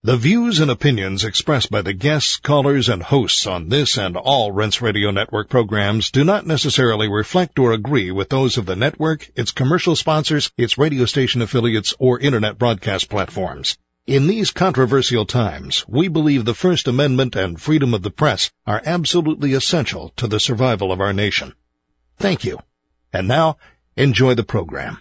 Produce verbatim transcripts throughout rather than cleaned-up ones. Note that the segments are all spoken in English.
The views and opinions expressed by the guests, callers, and hosts on this and all Rense Radio Network programs do not necessarily reflect or agree with those of the network, its commercial sponsors, its radio station affiliates, or Internet broadcast platforms. In these controversial times, we believe the First Amendment and freedom of the press are absolutely essential to the survival of our nation. Thank you. And now, enjoy the program.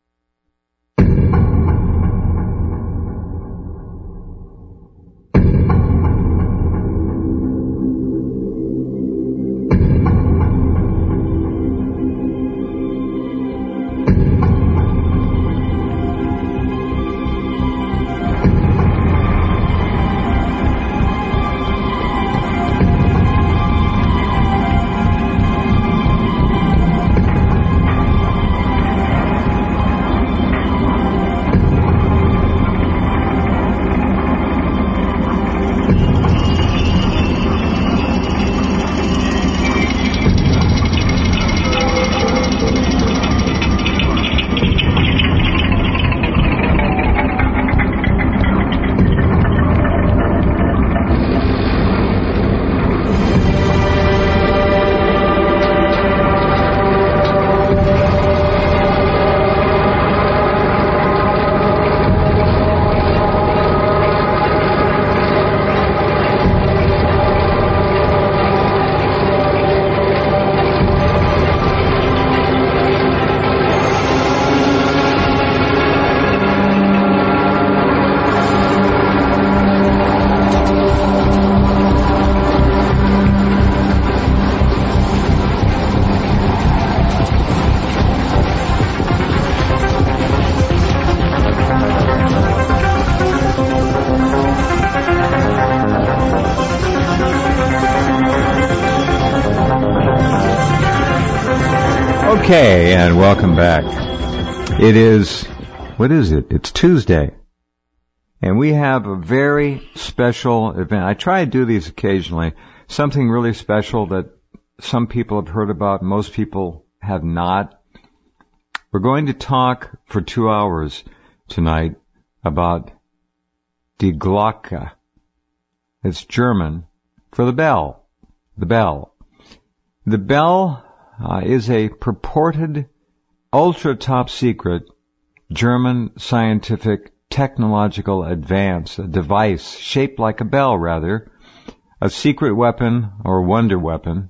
Okay, and welcome back. It is, what is it? It's Tuesday. And we have a very special event. I try to do these occasionally. Something really special that some people have heard about, most people have not. We're going to talk for two hours tonight about Die Glocke. It's German for the bell. The bell. The bell Uh, is a purported ultra-top secret German scientific technological advance, a device shaped like a bell, rather, a secret weapon or wonder weapon.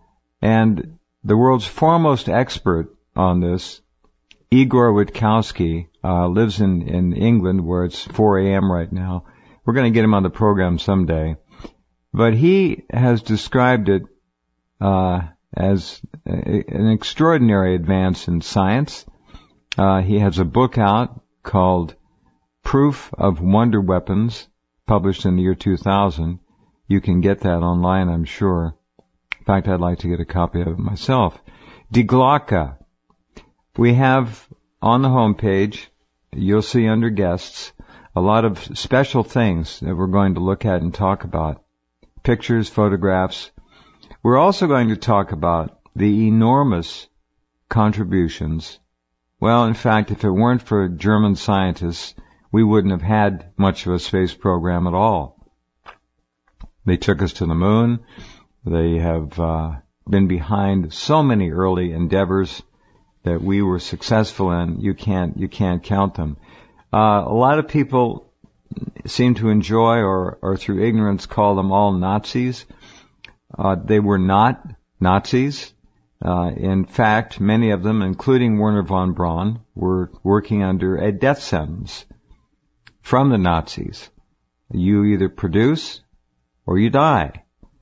And the world's foremost expert on this, Igor Witkowski, uh, lives in, in England where it's four a.m. right now. We're going to get him on the program someday. But he has described it uh as an extraordinary advance in science. Uh, he has a book out called Proof of Wonder Weapons, published in the year two thousand. You can get that online, I'm sure. In fact, I'd like to get a copy of it myself. Die Glocke. We have on the homepage, you'll see under guests, a lot of special things that we're going to look at and talk about. Pictures, photographs. We're also going to talk about the enormous contributions. Well, in fact, if it weren't for German scientists, we wouldn't have had much of a space program at all. They took us to the moon. They have uh, been behind so many early endeavors that we were successful in. You can't, you can't count them. Uh, a lot of people seem to enjoy or, or through ignorance call them all Nazis. Uh, they were not Nazis. Uh, in fact, many of them, including Werner von Braun, were working under a death sentence from the Nazis. You either produce or you die.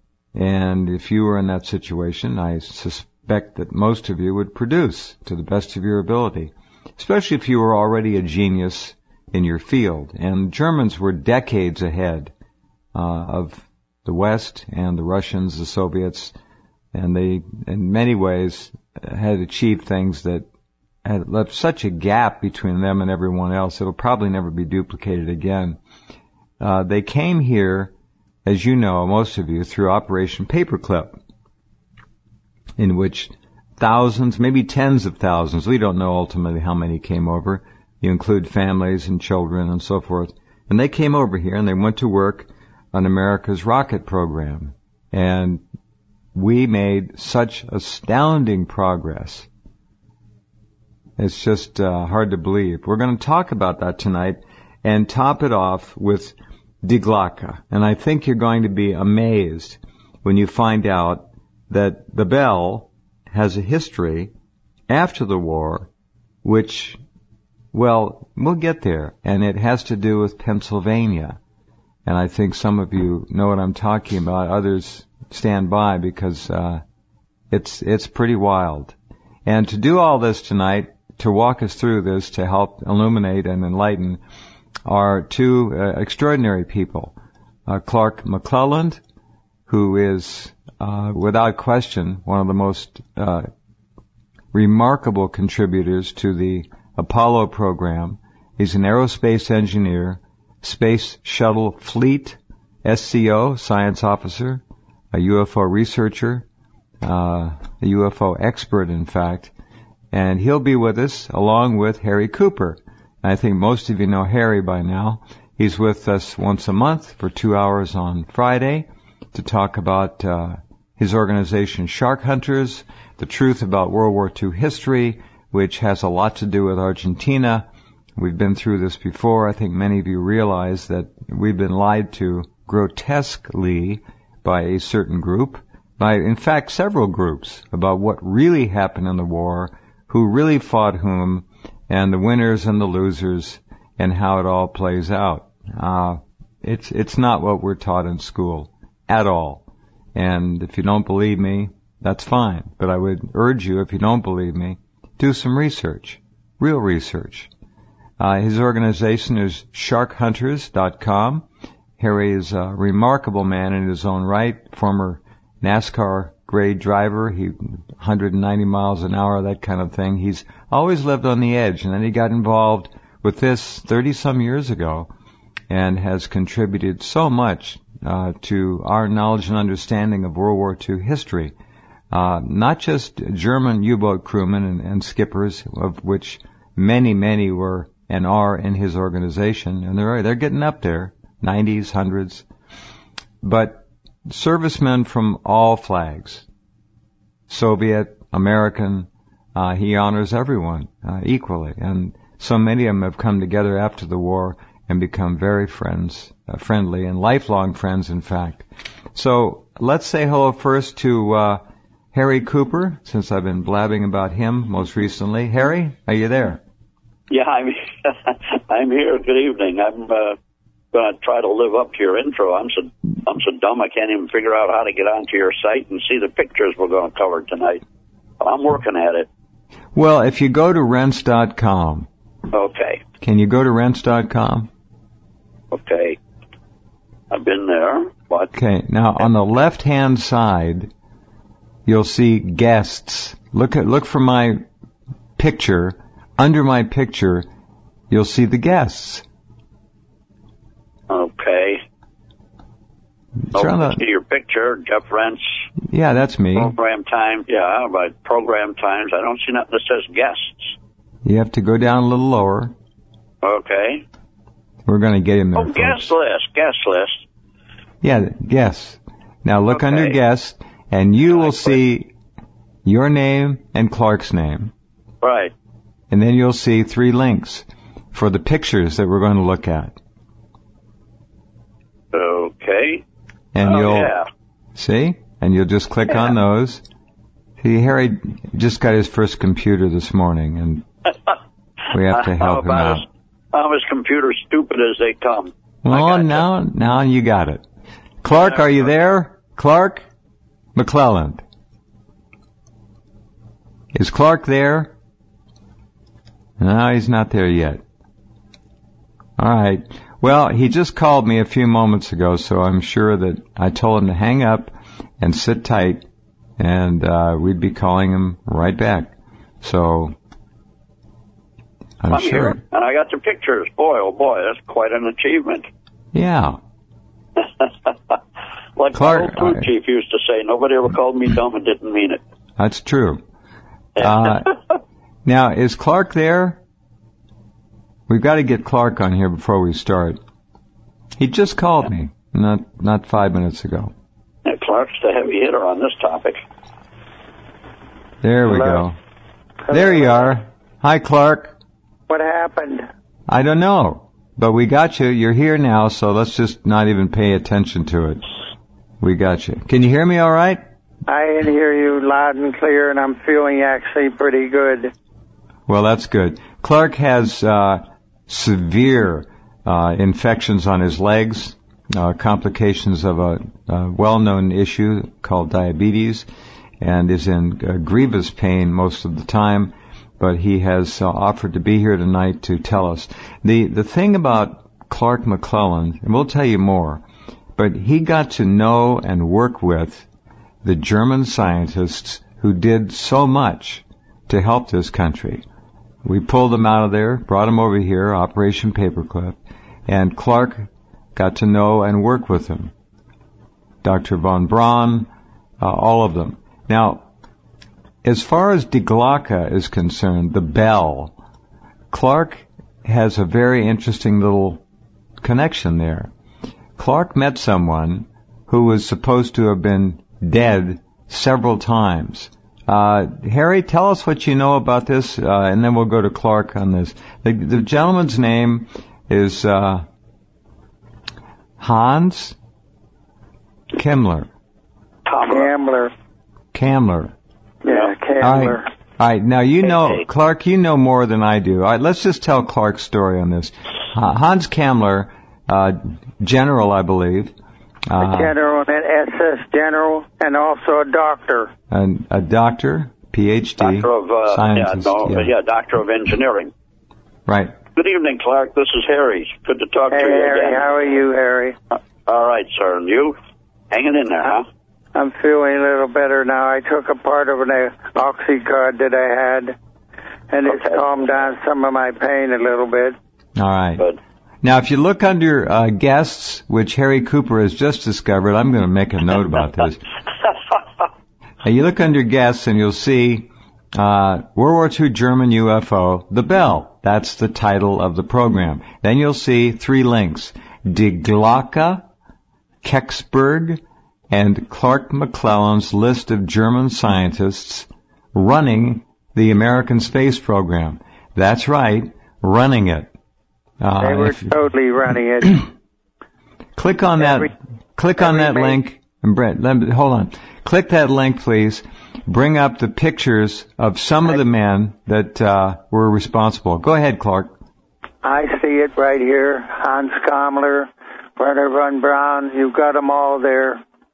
And if you were in that situation, I suspect that most of you would produce to the best of your ability, especially if you were already a genius in your field. And Germans were decades ahead uh, of the West and the Russians, the Soviets, and they, in many ways, had achieved things that had left such a gap between them and everyone else, it'll probably never be duplicated again. Uh, they came here, as you know, most of you, through Operation Paperclip, in which thousands, maybe tens of thousands, we don't know ultimately how many came over, you include families and children and so forth, And they came over here and they went to work on America's rocket program. And we made such astounding progress. It's just uh, hard to believe. We're going to talk about that tonight and top it off with Die Glocke. And I think you're going to be amazed when you find out that the bell has a history after the war, which, well, we'll get there. And it has to do with Pennsylvania. And I think some of you know what I'm talking about. Others stand by because uh, it's it's pretty wild. And to do all this tonight, to walk us through this, to help illuminate and enlighten, are two uh, extraordinary people. Uh, Clark McClelland, who is, uh, without question, one of the most uh, remarkable contributors to the Apollo program. He's an aerospace engineer, Space Shuttle Fleet, S C O, science officer, a U F O researcher, uh, a U F O expert, in fact. And he'll be with us along with Harry Cooper. I think most of you know Harry by now. He's with us once a month for two hours on Friday to talk about uh, his organization Shark Hunters, the truth about World War Two history, which has a lot to do with Argentina. We've been through this before. I think many of you realize that we've been lied to grotesquely by a certain group, by, in fact, several groups, about what really happened in the war, who really fought whom, and the winners and the losers, and how it all plays out. Uh, it's, it's not what we're taught in school at all. And if you don't believe me, that's fine. But I would urge you, if you don't believe me, do some research, real research. Uh, his organization is shark hunters dot com. Harry is a remarkable man in his own right, former NASCAR grade driver, he one hundred ninety miles an hour, that kind of thing. He's always lived on the edge, and then he got involved with this thirty some years ago and has contributed so much uh, to our knowledge and understanding of World War Two history. Uh, not just German U-boat crewmen and, and skippers, of which many, many were and are in his organization, and they're they're getting up there, nineties, hundreds, but servicemen from all flags, Soviet, American, uh, he honors everyone uh, equally. And so many of them have come together after the war and become very friends, uh, friendly, and lifelong friends, in fact. So let's say hello first to uh, Harry Cooper, since I've been blabbing about him most recently. Harry, are you there? Yeah, I'm, I'm here. Good evening. I'm uh, going to try to live up to your intro. I'm so I'm so dumb I can't even figure out how to get onto your site and see the pictures we're going to cover tonight. But I'm working at it. Well, if you go to rense dot com. Okay. Can you go to rense dot com? Okay. I've been there. But okay. Now, on the left-hand side, you'll see guests. Look at look for my picture. Under my picture, you'll see the guests. Okay. Over oh, see your picture, Jeff Rense. Yeah, that's me. Program time. Yeah, but program times. I don't see nothing that says guests. You have to go down a little lower. Okay. We're going to get him there. Oh, guest list. Guest list. Yeah, guests. Now look okay. under guests, and you will see your name and Clark's name. Right. And then you'll see three links for the pictures that we're going to look at. Okay. And oh, you'll yeah. see, and you'll just click yeah. on those. See, Harry just got his first computer this morning, and we have to help him out. As, I'm as computer stupid as they come. Well, now, you. now you got it. Clark, yeah, are you there? Clark McClelland. Is Clark there? No, he's not there yet. All right. Well, he just called me a few moments ago, so I'm sure that I told him to hang up and sit tight, and uh, we'd be calling him right back. So I'm, I'm sure. Here, and I got the pictures. Boy, oh boy, that's quite an achievement. Yeah. Like Clark, the old crew chief used to say, nobody ever called me dumb and didn't mean it. That's true. Uh, now, is Clark there? We've got to get Clark on here before we start. He just called me, not not five minutes ago. Yeah, Clark's the heavy hitter on this topic. There we Hello? go. Hello? There you are. Hi, Clark. What happened? I don't know, but we got you. You're here now, so let's just not even pay attention to it. We got you. Can you hear me all right? I can hear you loud and clear, and I'm feeling actually pretty good. Well, that's good. Clark has uh, severe uh, infections on his legs, uh, complications of a, a well-known issue called diabetes, and is in uh, grievous pain most of the time. But he has uh, offered to be here tonight to tell us. The the thing about Clark McClellan, and we'll tell you more, but he got to know and work with the German scientists who did so much to help this country. We pulled them out of there, brought them over here, Operation Paperclip, and Clark got to know and work with them. Doctor von Braun, uh, all of them. Now, as far as Die Glocke is concerned, the bell, Clark has a very interesting little connection there. Clark met someone who was supposed to have been dead several times. Uh, Harry, tell us what you know about this, uh, and then we'll go to Clark on this. The, the gentleman's name is uh, Hans Kammler. Kammler. Kammler. Yeah, Kammler. All right. All right. Now, you know, Clark, you know more than I do. All right, let's just tell Clark's story on this. Uh, Hans Kammler, uh, general, I believe. Uh, a general, an S S general, and also a doctor. And a doctor, P H D, doctor of, uh, scientist. Yeah, no, yeah. yeah, doctor of engineering. Right. Good evening, Clark. This is Harry. Good to talk hey, to you Harry, again. how are you, Harry? Uh, all right, sir. And you? Hanging in there, huh? I'm feeling a little better now. I took a part of an Oxycod that I had, and it's okay. calmed down some of my pain a little bit. All right. Good. Now, if you look under uh, guests, which Harry Cooper has just discovered, I'm going to make a note about this. Now, you look under guests and you'll see uh, World War Two German U F O, The Bell. That's the title of the program. Then you'll see three links: Die Glocke, Kecksburg, and Clark McClellan's list of German scientists running the American space program. That's right, running it. Uh, they were if, totally running it. Click on every, that. Click on that main, link. And Brett, let me, hold on. Click that link, please. Bring up the pictures of some of the men that uh, were responsible. Go ahead, Clark. I see it right here. Hans Kammler, Werner von Braun. You've got them all there.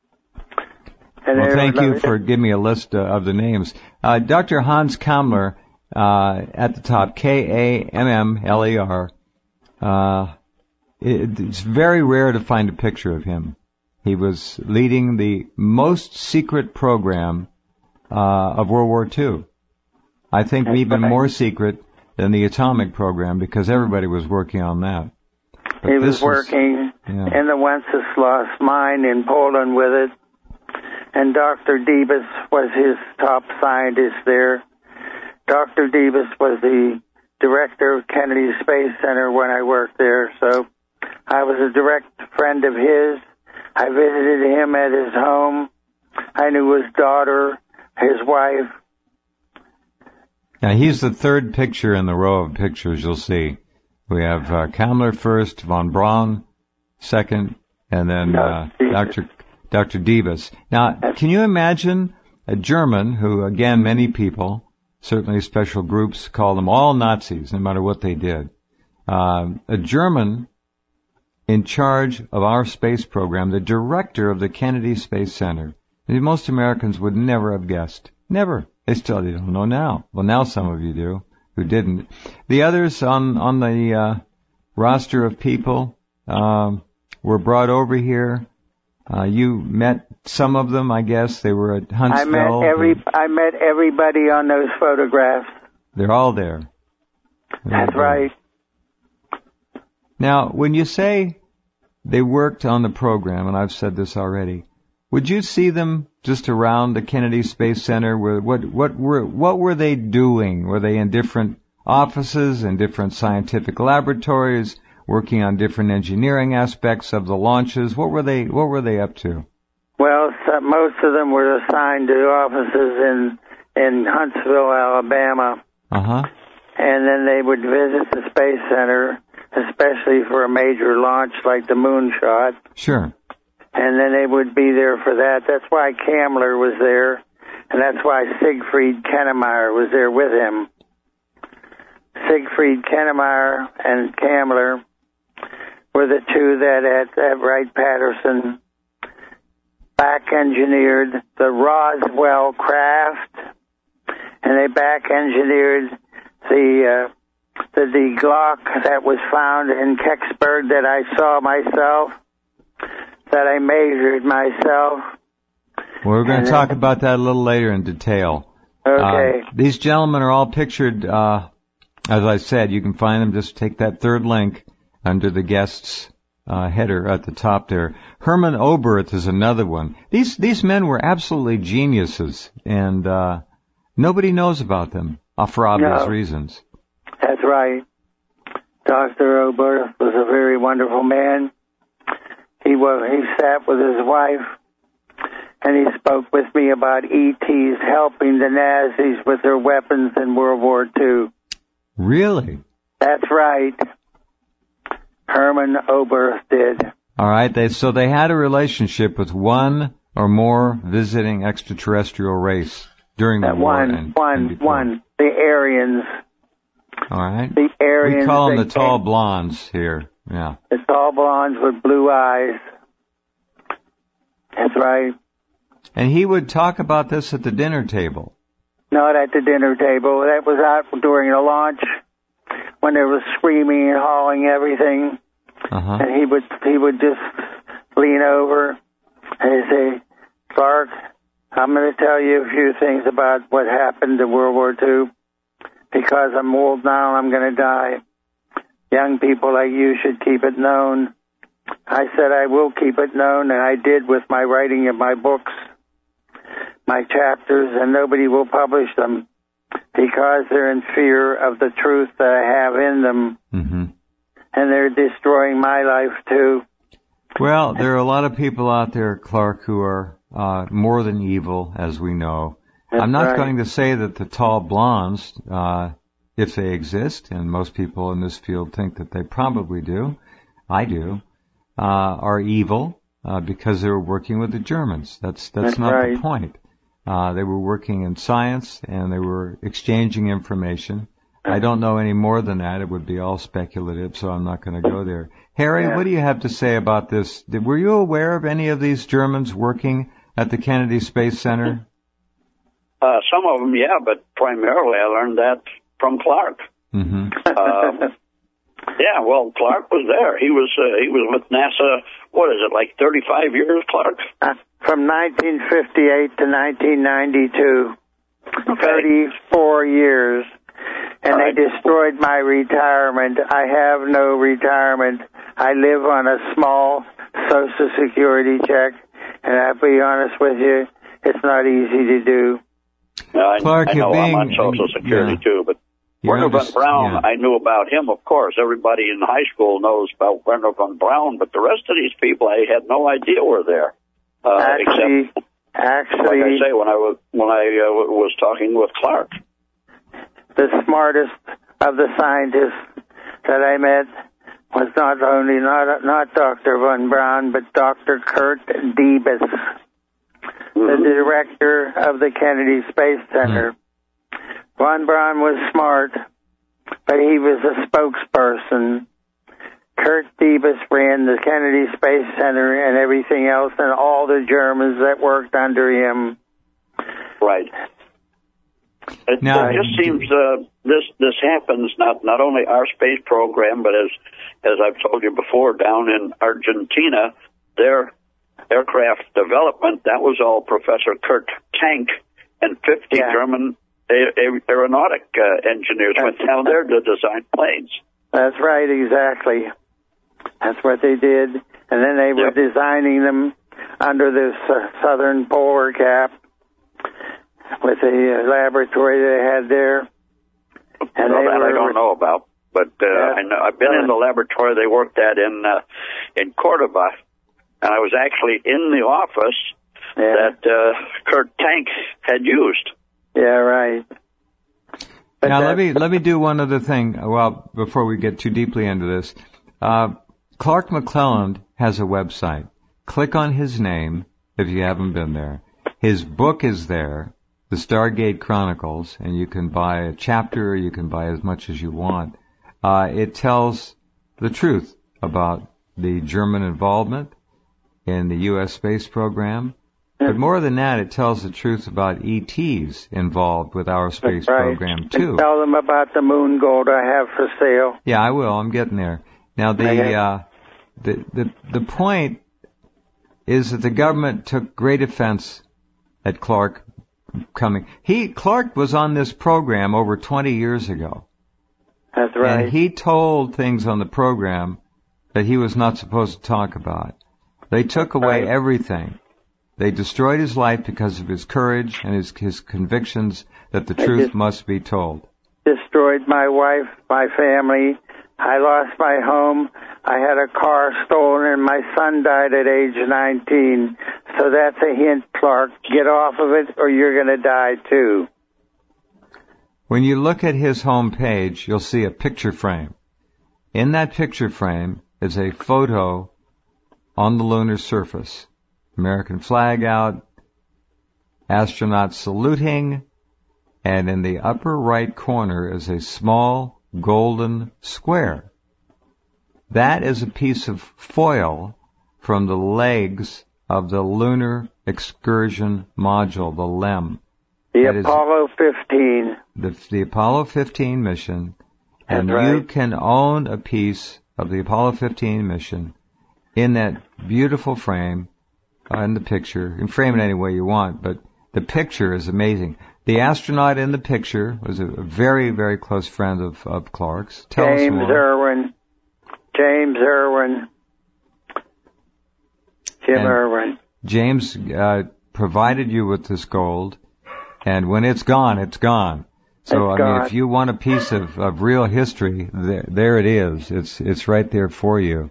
And well, thank you for giving me a list uh, of the names. Uh, Doctor Hans Kammler, uh, at the top, K A M M L E R. Uh, it, it's very rare to find a picture of him. He was leading the most secret program uh, of World War Two. I think That's even right. more secret than the atomic program because everybody was working on that. But he was working was, yeah. in the Wenceslas mine in Poland with it, and Doctor Debus was his top scientist there. Doctor Debus was the director of Kennedy Space Center when I worked there, so I was a direct friend of his. I visited him at his home. I knew his daughter, his wife. Now, he's the third picture in the row of pictures you'll see. We have uh, Kammler first, von Braun second, and then uh, Doctor Doctor Debus. Now, can you imagine a German who, again, many people, certainly special groups, call them all Nazis, no matter what they did. Uh, a German in charge of our space program, the director of the Kennedy Space Center. Most Americans would never have guessed. Never. They still they don't know now. Well, now some of you do, who didn't. The others on, on the uh, roster of people um, were brought over here. Uh, you met some of them, I guess. They were at Huntsville. I met every. I met everybody on those photographs. They're all there. They're That's all there. right. Now, when you say they worked on the program, and I've said this already, would you see them just around the Kennedy Space Center? What what were what were they doing? Were they in different offices, in different scientific laboratories? working on different engineering aspects of the launches. What were they, what were they up to? Well, so most of them were assigned to offices in, in Huntsville, Alabama. Uh-huh. And then they would visit the Space Center, especially for a major launch like the moonshot. Sure. And then they would be there for that. That's why Kamler was there, and that's why Siegfried Kennemeyer was there with him. Siegfried Kennemeyer and Kamler were the two that at, at Wright-Patterson back-engineered the Roswell craft, and they back-engineered the uh, the, the Glock that was found in Kecksburg that I saw myself, that I measured myself. Well, we're going to talk about that a little later in detail. Okay. Uh, these gentlemen are all pictured, uh, as I said, you can find them, just take that third link under the guests uh, header at the top there. Herman Oberth is another one. These these men were absolutely geniuses, and uh, nobody knows about them uh, for obvious no, reasons. That's right. Doctor Oberth was a very wonderful man. He was, he sat with his wife, and he spoke with me about E Ts helping the Nazis with their weapons in World War Two. Really? That's right. Herman Oberth did. All right. They, so they had a relationship with one or more visiting extraterrestrial race during the that war. One, and, one, and one. The Aryans. All right. The Aryans. We call them the came, tall blondes here. Yeah. The tall blondes with blue eyes. That's right. And he would talk about this at the dinner table. Not at the dinner table. That was out during the launch when there was screaming and hauling everything. Uh-huh. And he would he would just lean over and say, Clark, I'm going to tell you a few things about what happened in World War Two. Because I'm old now, I'm going to die. Young people like you should keep it known. I said I will keep it known, and I did with my writing of my books, my chapters, and nobody will publish them because they're in fear of the truth that I have in them. Mm-hmm. And they're destroying my life, too. Well, there are a lot of people out there, Clark, who are uh, more than evil, as we know. That's I'm not right. going to say that the tall blondes, uh, if they exist, and most people in this field think that they probably do, I do, uh, are evil uh, because they were working with the Germans. That's that's, That's not right. the point. Uh, they were working in science, and they were exchanging information. I don't know any more than that. It would be all speculative, so I'm not going to go there. Harry, Yeah. what do you have to say about this? Did, were you aware of any of these Germans working at the Kennedy Space Center? Uh, some of them, yeah, but primarily I learned that from Clark. Mm-hmm. Uh, yeah, well, Clark was there. He was uh, he was with NASA. What is it, like thirty-five years, Clark? Uh, from nineteen fifty-eight to nineteen ninety-two. Okay. thirty-four years. And All they right. destroyed my retirement. I have no retirement. I live on a small Social Security check. And I'll be honest with you, it's not easy to do. No, I, Clark, I you're know I'm being- on Social Security, yeah. too, but You're Werner von underst- Braun, yeah. I knew about him, of course. Everybody in high school knows about Werner von Braun, but the rest of these people I had no idea were there. Uh, Actually, except, actually, like I say, when I was, when I uh, was talking with Clark. the smartest of the scientists that I met was not only not not Doctor von Braun, but Doctor Kurt Debus, the Mhm. director of the Kennedy Space Center. Von Braun was smart, but he was a spokesperson. Kurt Debus ran the Kennedy Space Center and everything else, and all the Germans that worked under him. Right. It Now- uh, just seems uh, this this happens not not only our space program, but as as I've told you before, down in Argentina, their aircraft development, that was all Professor Kurt Tank and fifty Yeah. German a- a- aeronautic uh, engineers went down there to design planes. That's right, exactly. That's what they did. And then they were Yep. designing them under this uh, southern polar cap with the uh, laboratory they had there. And Well, they that were, I don't know about. But uh, Yeah. I know, I've been in the laboratory they worked at in uh, in Cordoba, and I was actually in the office Yeah. that uh, Kurt Tank had used. Yeah, right. But Now that- let me let me do one other thing. Well, before we get too deeply into this, uh, Clark McClelland has a website. Click on his name if you haven't been there. His book is there, The Stargate Chronicles, and you can buy a chapter. You can buy as much as you want. Uh, it tells the truth about the German involvement in the U S space program. But more than that, it tells the truth about E Ts involved with our space right. program, too. And tell them about the moon gold I have for sale. Yeah, I will. I'm getting there. Now, the, Okay. uh, the, the, the point is that the government took great offense at Clark coming. He, Clark was on this program over twenty years ago. That's right. And he told things on the program that he was not supposed to talk about. They took away Right. everything. They destroyed his life because of his courage and his, his convictions that the They truth just- must be told. Destroyed my wife, my family. I lost my home. I had a car stolen, and my son died at age nineteen. So that's a hint, Clark. Get off of it, or you're going to die too. When you look at his home page, you'll see a picture frame. In that picture frame is a photo on the lunar surface. American flag out, astronauts saluting, and in the upper right corner is a small golden square. That is a piece of foil from the legs of the Lunar Excursion Module, the L E M. The That is- Apollo fifteen. The, the Apollo fifteen mission, and That's right. you can own a piece of the Apollo fifteen mission in that beautiful frame uh, in the picture. You can frame it any way you want, but the picture is amazing. The astronaut in the picture was a very, very close friend of, of Clark's. Tell us James more. Irwin. James Irwin. Jim And- Irwin. James uh, provided you with this gold, and when it's gone, it's gone. So, It's I mean, gone. if you want a piece of, of real history, there, there it is. It's it's right there for you.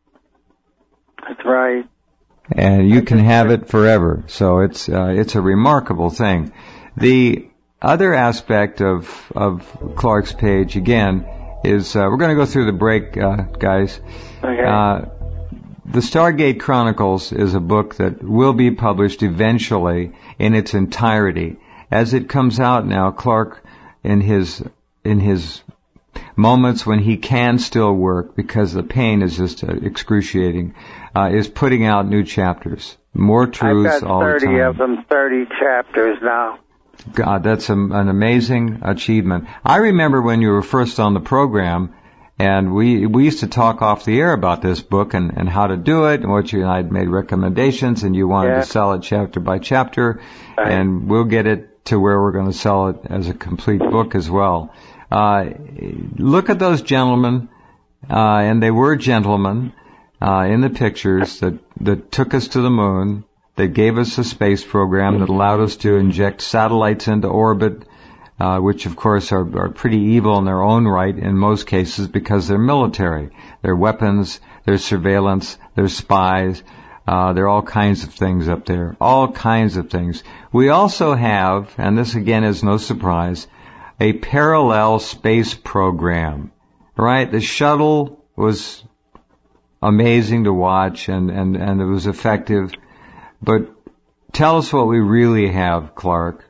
That's right. And you can have it forever. So it's uh, it's a remarkable thing. The other aspect of of Clark's page again is uh, we're going to go through the break, uh, guys. Okay. Uh, the Stargate Chronicles is a book that will be published eventually in its entirety. As it comes out now, Clark, in his in his moments when he can still work because the pain is just uh, excruciating, uh, is putting out new chapters, more truths I've got all the thirty time. of them, thirty chapters now. God, that's a, an amazing achievement. I remember when you were first on the program, and we we used to talk off the air about this book and, and how to do it, and what you and I had made recommendations, and you wanted Yeah. to sell it chapter by chapter, Right. and we'll get it to where we're going to sell it as a complete book as well. Uh, look at those gentlemen, uh, and they were gentlemen uh, in the pictures that, that took us to the moon, that gave us a space program that allowed us to inject satellites into orbit, uh, which of course are, are pretty evil in their own right in most cases because they're military. They're weapons, they're surveillance, they're spies, uh, there are all kinds of things up there, all kinds of things. We also have, and this again is no surprise, a parallel space program, right? The shuttle was amazing to watch and, and, and it was effective. But tell us what we really have, Clark.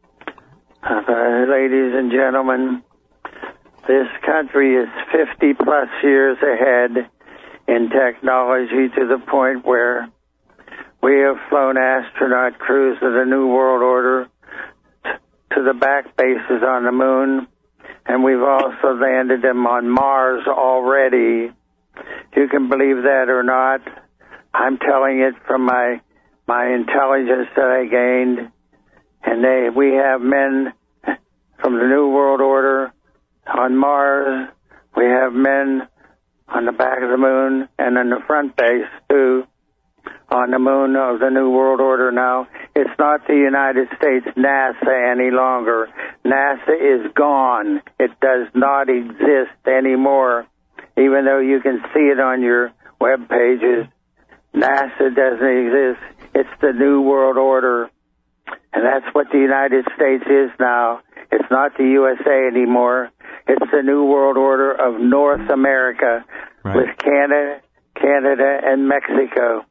Uh, ladies and gentlemen, this country is fifty plus years ahead in technology to the point where we have flown astronaut crews of the New World Order t- to the back bases on the moon, and we've also landed them on Mars already. You can believe that or not. I'm telling it from my my intelligence that I gained, and they we have men from the New World Order on Mars. We have men on the back of the moon and on the front base too, on the moon of the New World Order now. It's not the United States NASA any longer. NASA is gone. It does not exist anymore, even though you can see it on your web pages. NASA doesn't exist. It's the New World Order, and that's what the United States is now. It's not the U S A anymore. It's the New World Order of North America, right, with Canada, Canada, and Mexico.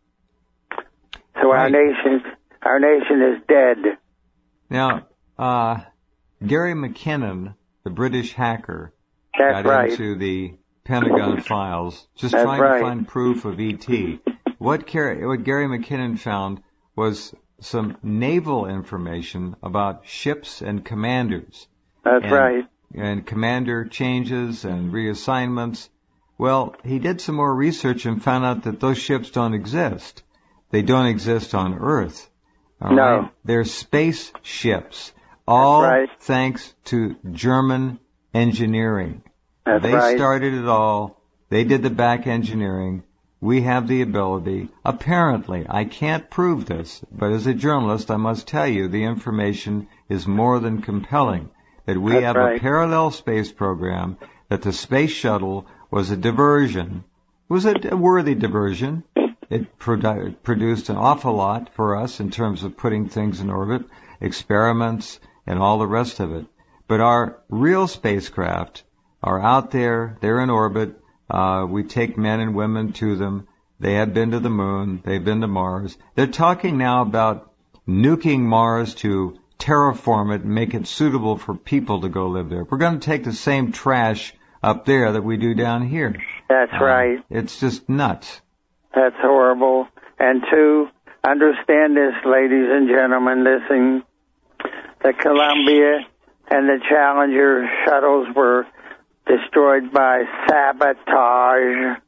So right. our nation, our nation is dead. Now, uh, Gary McKinnon, the British hacker, That's got right. into the Pentagon files, just That's trying right. to find proof of E T. What, Gary, what Gary McKinnon found was some naval information about ships and commanders. That's and, right. And commander changes and reassignments. Well, he did some more research and found out that those ships don't exist. They don't exist on Earth. All no. Right? They're space ships. All right. thanks to German engineering. That's they right. started it all. They did the back engineering. We have the ability. Apparently, I can't prove this, but as a journalist, I must tell you the information is more than compelling. That we That's have right. a parallel space program, that the space shuttle was a diversion. It was a, a worthy diversion. It produ- produced an awful lot for us in terms of putting things in orbit, experiments, and all the rest of it. But our real spacecraft are out there. They're in orbit. Uh, we take men and women to them. They have been to the moon. They've been to Mars. They're talking now about nuking Mars to terraform it and make it suitable for people to go live there. We're going to take the same trash up there that we do down here. That's uh, right. It's just nuts. That's horrible. And two, understand this, ladies and gentlemen, listen. The Columbia and the Challenger shuttles were destroyed by sabotage.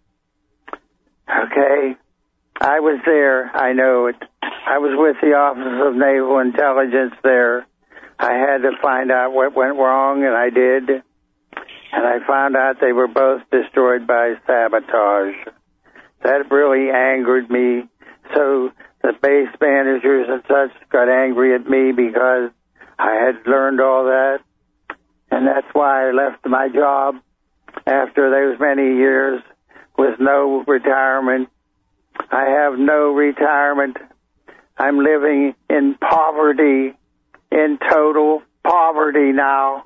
Okay? I was there. I know it. I was with the Office of Naval Intelligence there. I had to find out what went wrong, and I did. And I found out they were both destroyed by sabotage. That really angered me. So the base managers and such got angry at me because I had learned all that. And that's why I left my job after those many years with no retirement. I have no retirement. I'm living in poverty, in total poverty now.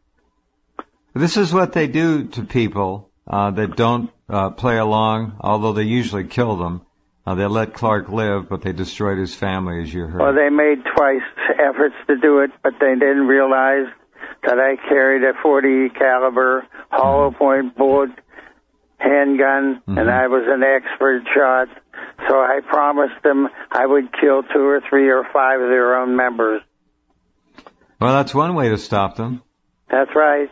This is what they do to people uh, that don't uh, play along, although they usually kill them. Uh, they let Clark live, but they destroyed his family, as you heard. Well, they made twice efforts to do it, but they didn't realize that I carried a forty caliber hollow point bullet handgun, mm-hmm. and I was an expert shot. So I promised them I would kill two or three or five of their own members. Well, that's one way to stop them. That's right.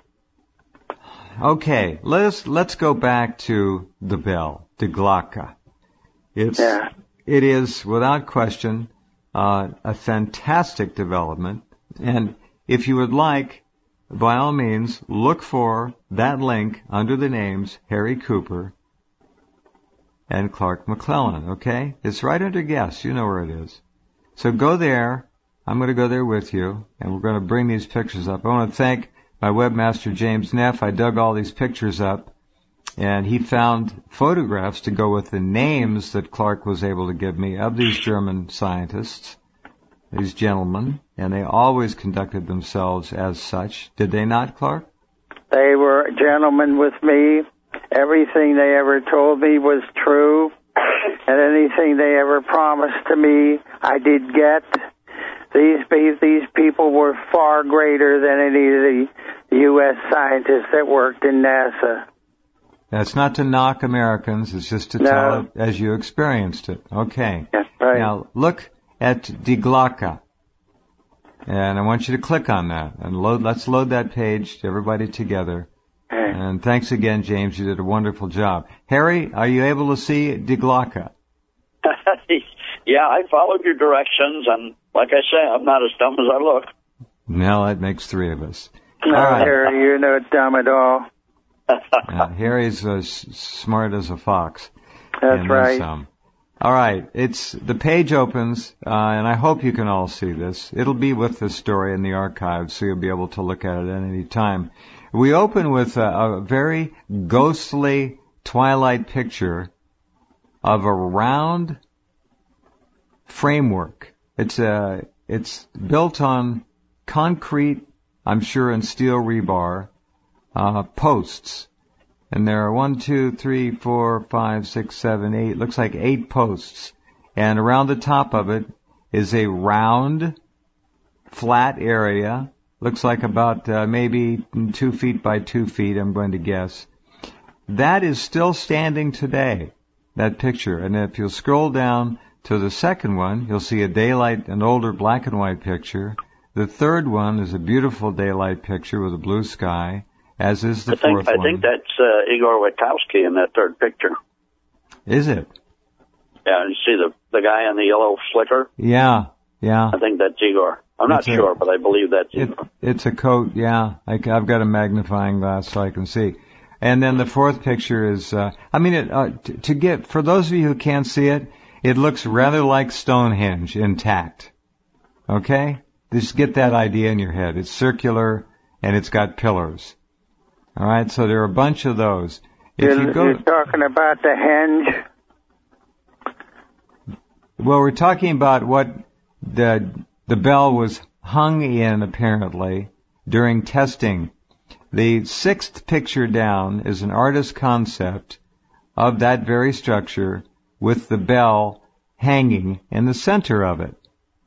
Okay, let's let's go back to the bell, the Glocke. It's yeah. It is without question uh, a fantastic development, and if you would like, by all means, look for that link under the names Harry Cooper and Clark McClellan. Okay, it's right under guests. You know where it is. So go there. I'm going to go there with you, and we're going to bring these pictures up. I want to thank my webmaster, James Neff. I dug all these pictures up, and he found photographs to go with the names that Clark was able to give me of these German scientists, these gentlemen, and they always conducted themselves as such. Did they not, Clark? They were gentlemen with me. Everything they ever told me was true, and anything they ever promised to me, I did get. These these people were far greater than any of the U S scientists that worked in NASA. That's not to knock Americans. It's just to no. tell it as you experienced it. Okay. That's right. Now, look at Die Glocke. And I want you to click on that. And load. let's load that page, everybody together. Okay. And thanks again, James. You did a wonderful job. Harry, are you able to see Die Glocke? Yeah, I followed your directions, and like I say, I'm not as dumb as I look. No, that makes three of us. No, all right. Harry, you're not dumb at all. uh, Harry's as smart as a fox. That's and right. Um, All right, it's the page opens, uh, and I hope you can all see this. It'll be with the story in the archives, so you'll be able to look at it at any time. We open with a, a very ghostly twilight picture of a round framework. It's a, it's built on concrete, I'm sure, and steel rebar uh, posts. And there are one, two, three, four, five, six, seven, eight, looks like eight posts. And around the top of it is a round, flat area. Looks like about uh, maybe two feet by two feet, I'm going to guess. That is still standing today, that picture. And if you'll scroll down to the second one, you'll see a daylight, an older black and white picture. The third one is a beautiful daylight picture with a blue sky. As is the I think, fourth I one. think that's uh, Igor Wachowski in that third picture. Is it? Yeah, you see the the guy in the yellow slicker? Yeah, yeah. I think that's Igor. I'm It's not a- sure, but I believe that's It, Igor. it's a coat, yeah. I, I've got a magnifying glass so I can see. And then the fourth picture is, uh, I mean, it, uh, t- to get, for those of you who can't see it, it looks rather like Stonehenge intact. Okay? Just get that idea in your head. It's circular and it's got pillars. All right, so there are a bunch of those. If You're, you go, you're talking about the henge? well, we're talking about what the the bell was hung in apparently during testing. The sixth picture down is an artist's concept of that very structure with the bell hanging in the center of it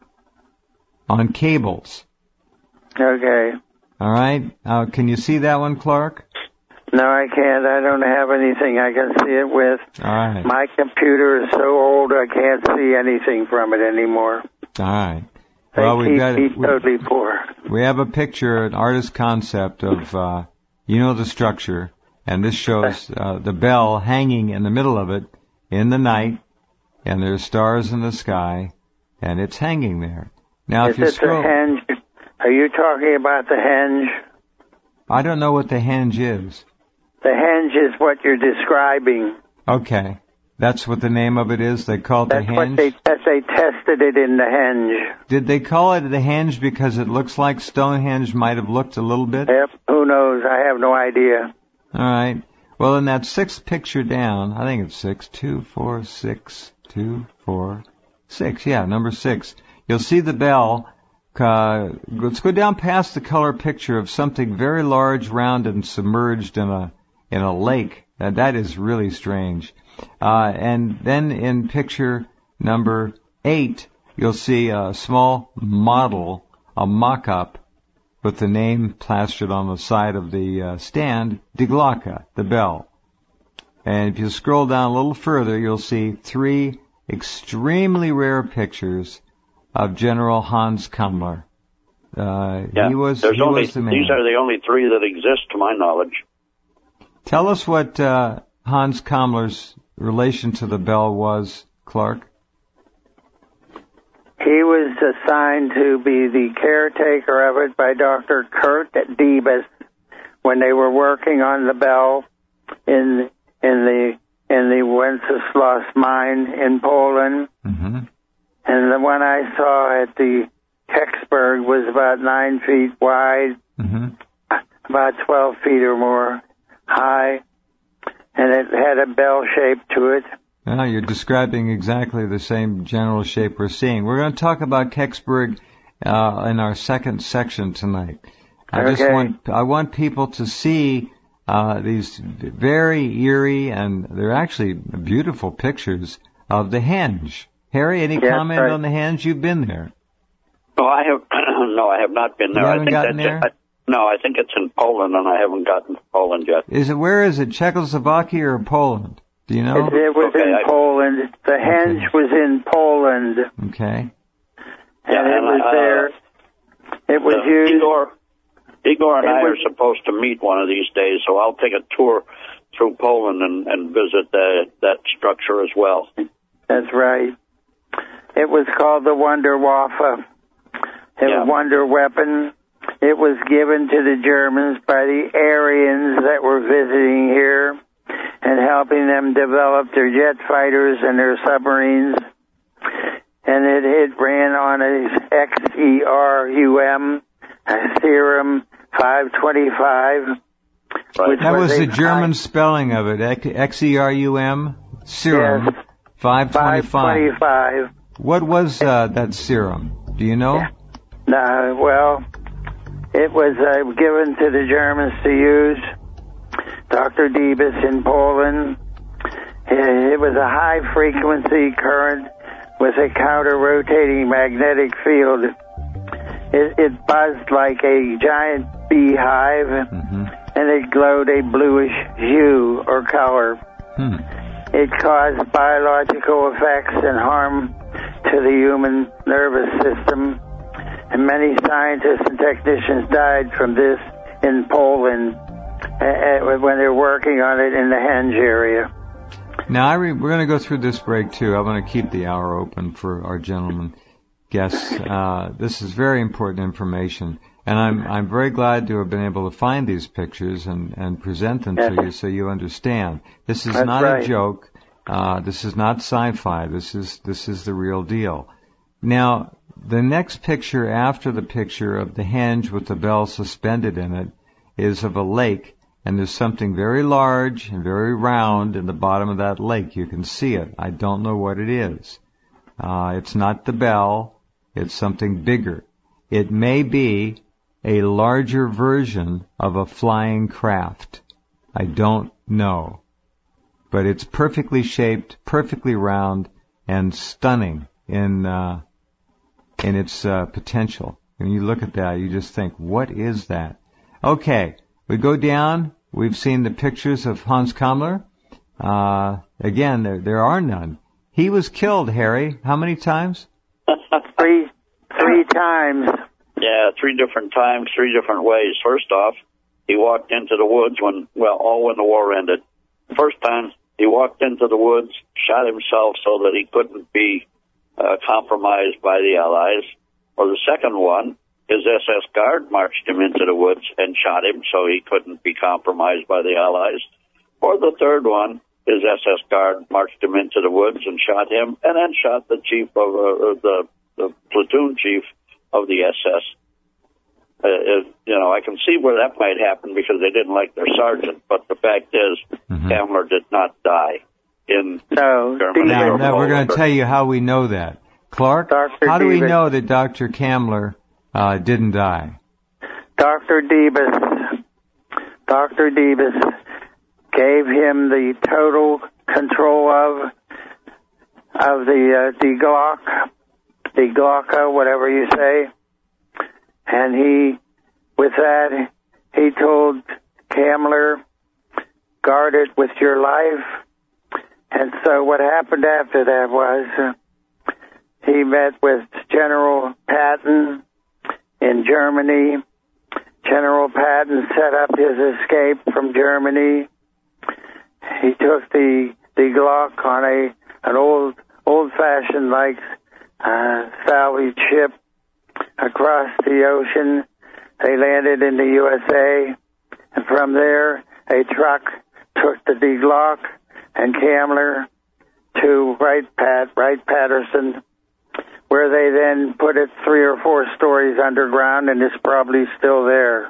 on cables. Okay. All right, uh, can you see that one, Clark? No, I can't. I don't have anything I can see it with. All right. My computer is so old I can't see anything from it anymore. All right. They Well, we've keep got me we, totally poor. we have a picture, an artist's concept of, uh, you know, the structure, and this shows uh, the bell hanging in the middle of it in the night, and there's stars in the sky, and it's hanging there. Now, Is if you it scroll, the henge? Are you talking about the henge? I don't know what the henge is. The henge is what you're describing. Okay, that's what the name of it is. They call it That's the what henge. they that they tested it in the henge. Did they call it the henge because it looks like Stonehenge might have looked a little bit? Yep. Who knows? I have no idea. All right. Well, in that sixth picture down, I think it's six, two, four, six, two, four, six. Yeah, number six. You'll see the bell. Uh, let's go down past the color picture of something very large, round, and submerged in a in a lake. Uh, that is really strange. Uh, and then in picture number eight, you'll see a small model, a mock-up, with the name plastered on the side of the uh, stand, Die Glocke, the bell. And if you scroll down a little further, you'll see three extremely rare pictures of General Hans Kammler. Uh, Yeah, he was, there's he only, was the man. these are the only three that exist to my knowledge. Tell us what uh, Hans Kammler's relation to the bell was, Clark. He was assigned to be the caretaker of it by Doctor Kurt Debus when they were working on the bell in in the in the Wenceslas mine in Poland. Mm-hmm. And the one I saw at the Kecksburg was about nine feet wide, Mm-hmm. about twelve feet or more high, and it had a bell shape to it. Well, you're describing exactly the same general shape we're seeing. We're going to talk about Kecksburg uh, in our second section tonight. I just Okay. want I want people to see uh, these very eerie and they're actually beautiful pictures of the henge. Harry, any Yes, comment right. on the henge? You've been there. No, I have no, I have not been there. You I haven't think gotten that's there? I, no, I think it's in Poland, and I haven't gotten to Poland yet. Is it where is it? Czechoslovakia or Poland? Do you know? It, it was Okay, in I- Poland. The henge was in Poland, Okay. and Yeah, it and, was uh, there. It was Uh, used. Igor, Igor and It I was- are supposed to meet one of these days, so I'll take a tour through Poland and, and visit the, that structure as well. That's right. It was called the Wunderwaffe, a Yeah. wonder weapon. It was given to the Germans by the Aryans that were visiting here, and helping them develop their jet fighters and their submarines. And it, it ran on a X E R U M, a serum five twenty-five. Right. That was, was the high, German spelling of it, X E R U M, serum, yes, five twenty-five. five twenty-five. What was uh, that serum? Do you know? Yeah. No, well, it was uh, given to the Germans to use. Doctor Debus in Poland. It was a high-frequency current with a counter-rotating magnetic field. It, it buzzed like a giant beehive, mm-hmm. and it glowed a bluish hue or color. Hmm. It caused biological effects and harm to the human nervous system, and many scientists and technicians died from this in Poland uh, when they're working on it in the Henge area. Now, I re- we're going to go through this break, too. I want to keep the hour open for our gentlemen guests. Uh, this is very important information, and I'm I'm very glad to have been able to find these pictures and, and present them to you so you understand. This is That's not right. a joke. Uh, this is not sci-fi. This is this is the real deal. Now, the next picture after the picture of the henge with the bell suspended in it is of a lake. And there's something very large and very round in the bottom of that lake. You can see it. I don't know what it is. Uh, it's not the bell. It's something bigger. It may be a larger version of a flying craft. I don't know. But it's perfectly shaped, perfectly round, and stunning in uh, in its uh, potential. When you look at that, you just think, what is that? Okay. We go down. We've seen the pictures of Hans Kammler. Uh, again, there, there are none. He was killed, Harry. How many times? three, three times. Yeah, three different times, three different ways. First off, he walked into the woods when, well, all when the war ended. The first time, he walked into the woods, shot himself so that he couldn't be uh, compromised by the Allies. Or the second one, his S S guard marched him into the woods and shot him so he couldn't be compromised by the Allies. Or the third one, his S S guard marched him into the woods and shot him, and then shot the chief of uh, the, the platoon chief of the S S. Uh, it, you know, I can see where that might happen because they didn't like their sergeant, but the fact is, mm-hmm. Kammler did not die in no, Germany. Now, now we're going to tell you how we know that. Clark, Doctor how do we Davis. know that Doctor Kammler uh, didn't die? Doctor Debus, Doctor Debus gave him the total control of of the uh, the Glock, the Glocka, whatever you say. And he, with that, he told Kammler, guard it with your life. And so what happened after that was uh, he met with General Patton in Germany. General Patton set up his escape from Germany. He took the the Glock on a an old old-fashioned like uh, salvage ship across the ocean. They landed in the U S A, and from there a truck took the Glock and Kammler to Wright Pat Wright Patterson, where they then put it three or four stories underground, and it's probably still there.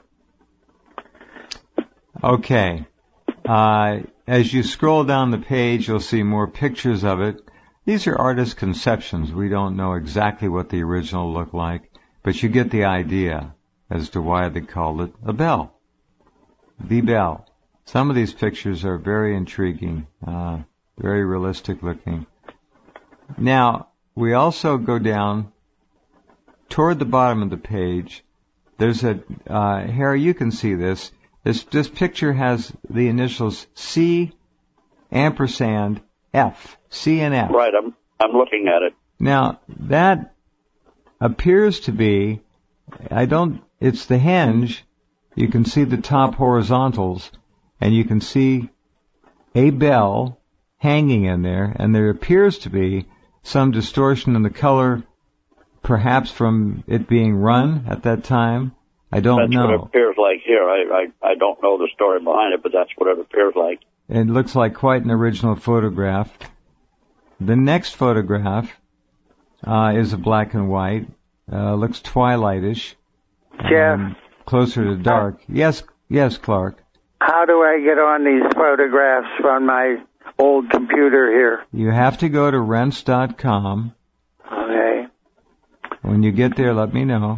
Okay. Uh, as you scroll down the page, you'll see more pictures of it. These are artist conceptions. We don't know exactly what the original looked like, but you get the idea as to why they called it a bell. The bell. Some of these pictures are very intriguing, uh, very realistic looking. Now, we also go down toward the bottom of the page. There's a, uh, Harry, you can see this. This, this picture has the initials C ampersand F. C and F. Right, I'm, I'm looking at it. Now, that appears to be, I don't, it's the henge. You can see the top horizontals, and you can see a bell hanging in there, and there appears to be some distortion in the color, perhaps from it being run at that time. I don't that's know. That's what it appears like here. I, I, I don't know the story behind it, but that's what it appears like. it looks like quite an original photograph. The next photograph uh, is a black and white. Uh, looks twilightish. Jeff. Um, closer to dark. Yes, yes, Clark. How do I get on these photographs from my old computer here? You have to go to rense dot com. Okay. When you get there, let me know.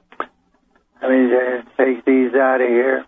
Let me uh, take these out of here.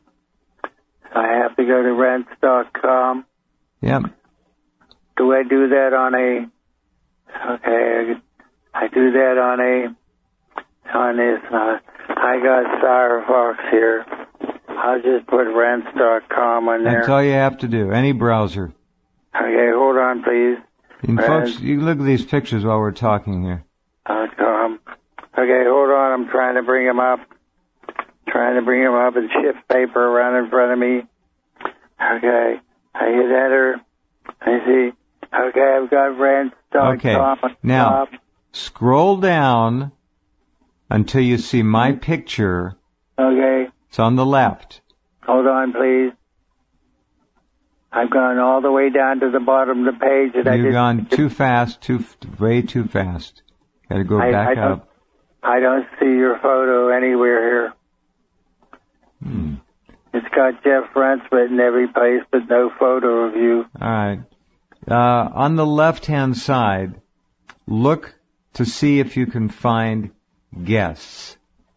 I have to go to rense dot com. Yep. Do I do that on a... Okay, I do that on a... On this... Uh, I got Firefox here. I'll just put rense dot com on there. That's all you have to do. Any browser. Okay, hold on, please. And folks, you look at these pictures while we're talking here. .com. Okay, hold on. I'm trying to bring them up. Trying to bring them up and shift paper around in front of me. Okay, I hit enter. I see. Okay, I've got rense dot com. Okay, now scroll down until you see my picture. Okay. It's on the left. Hold on, please. I've gone all the way down to the bottom of the page. And You've I gone too fast, too way too fast. Got to go I, back I up. I don't see your photo anywhere here. Hmm. It's got Jeff Rense written every place, but no photo of you. All right. Uh, on the left-hand side, look to see if you can find guests.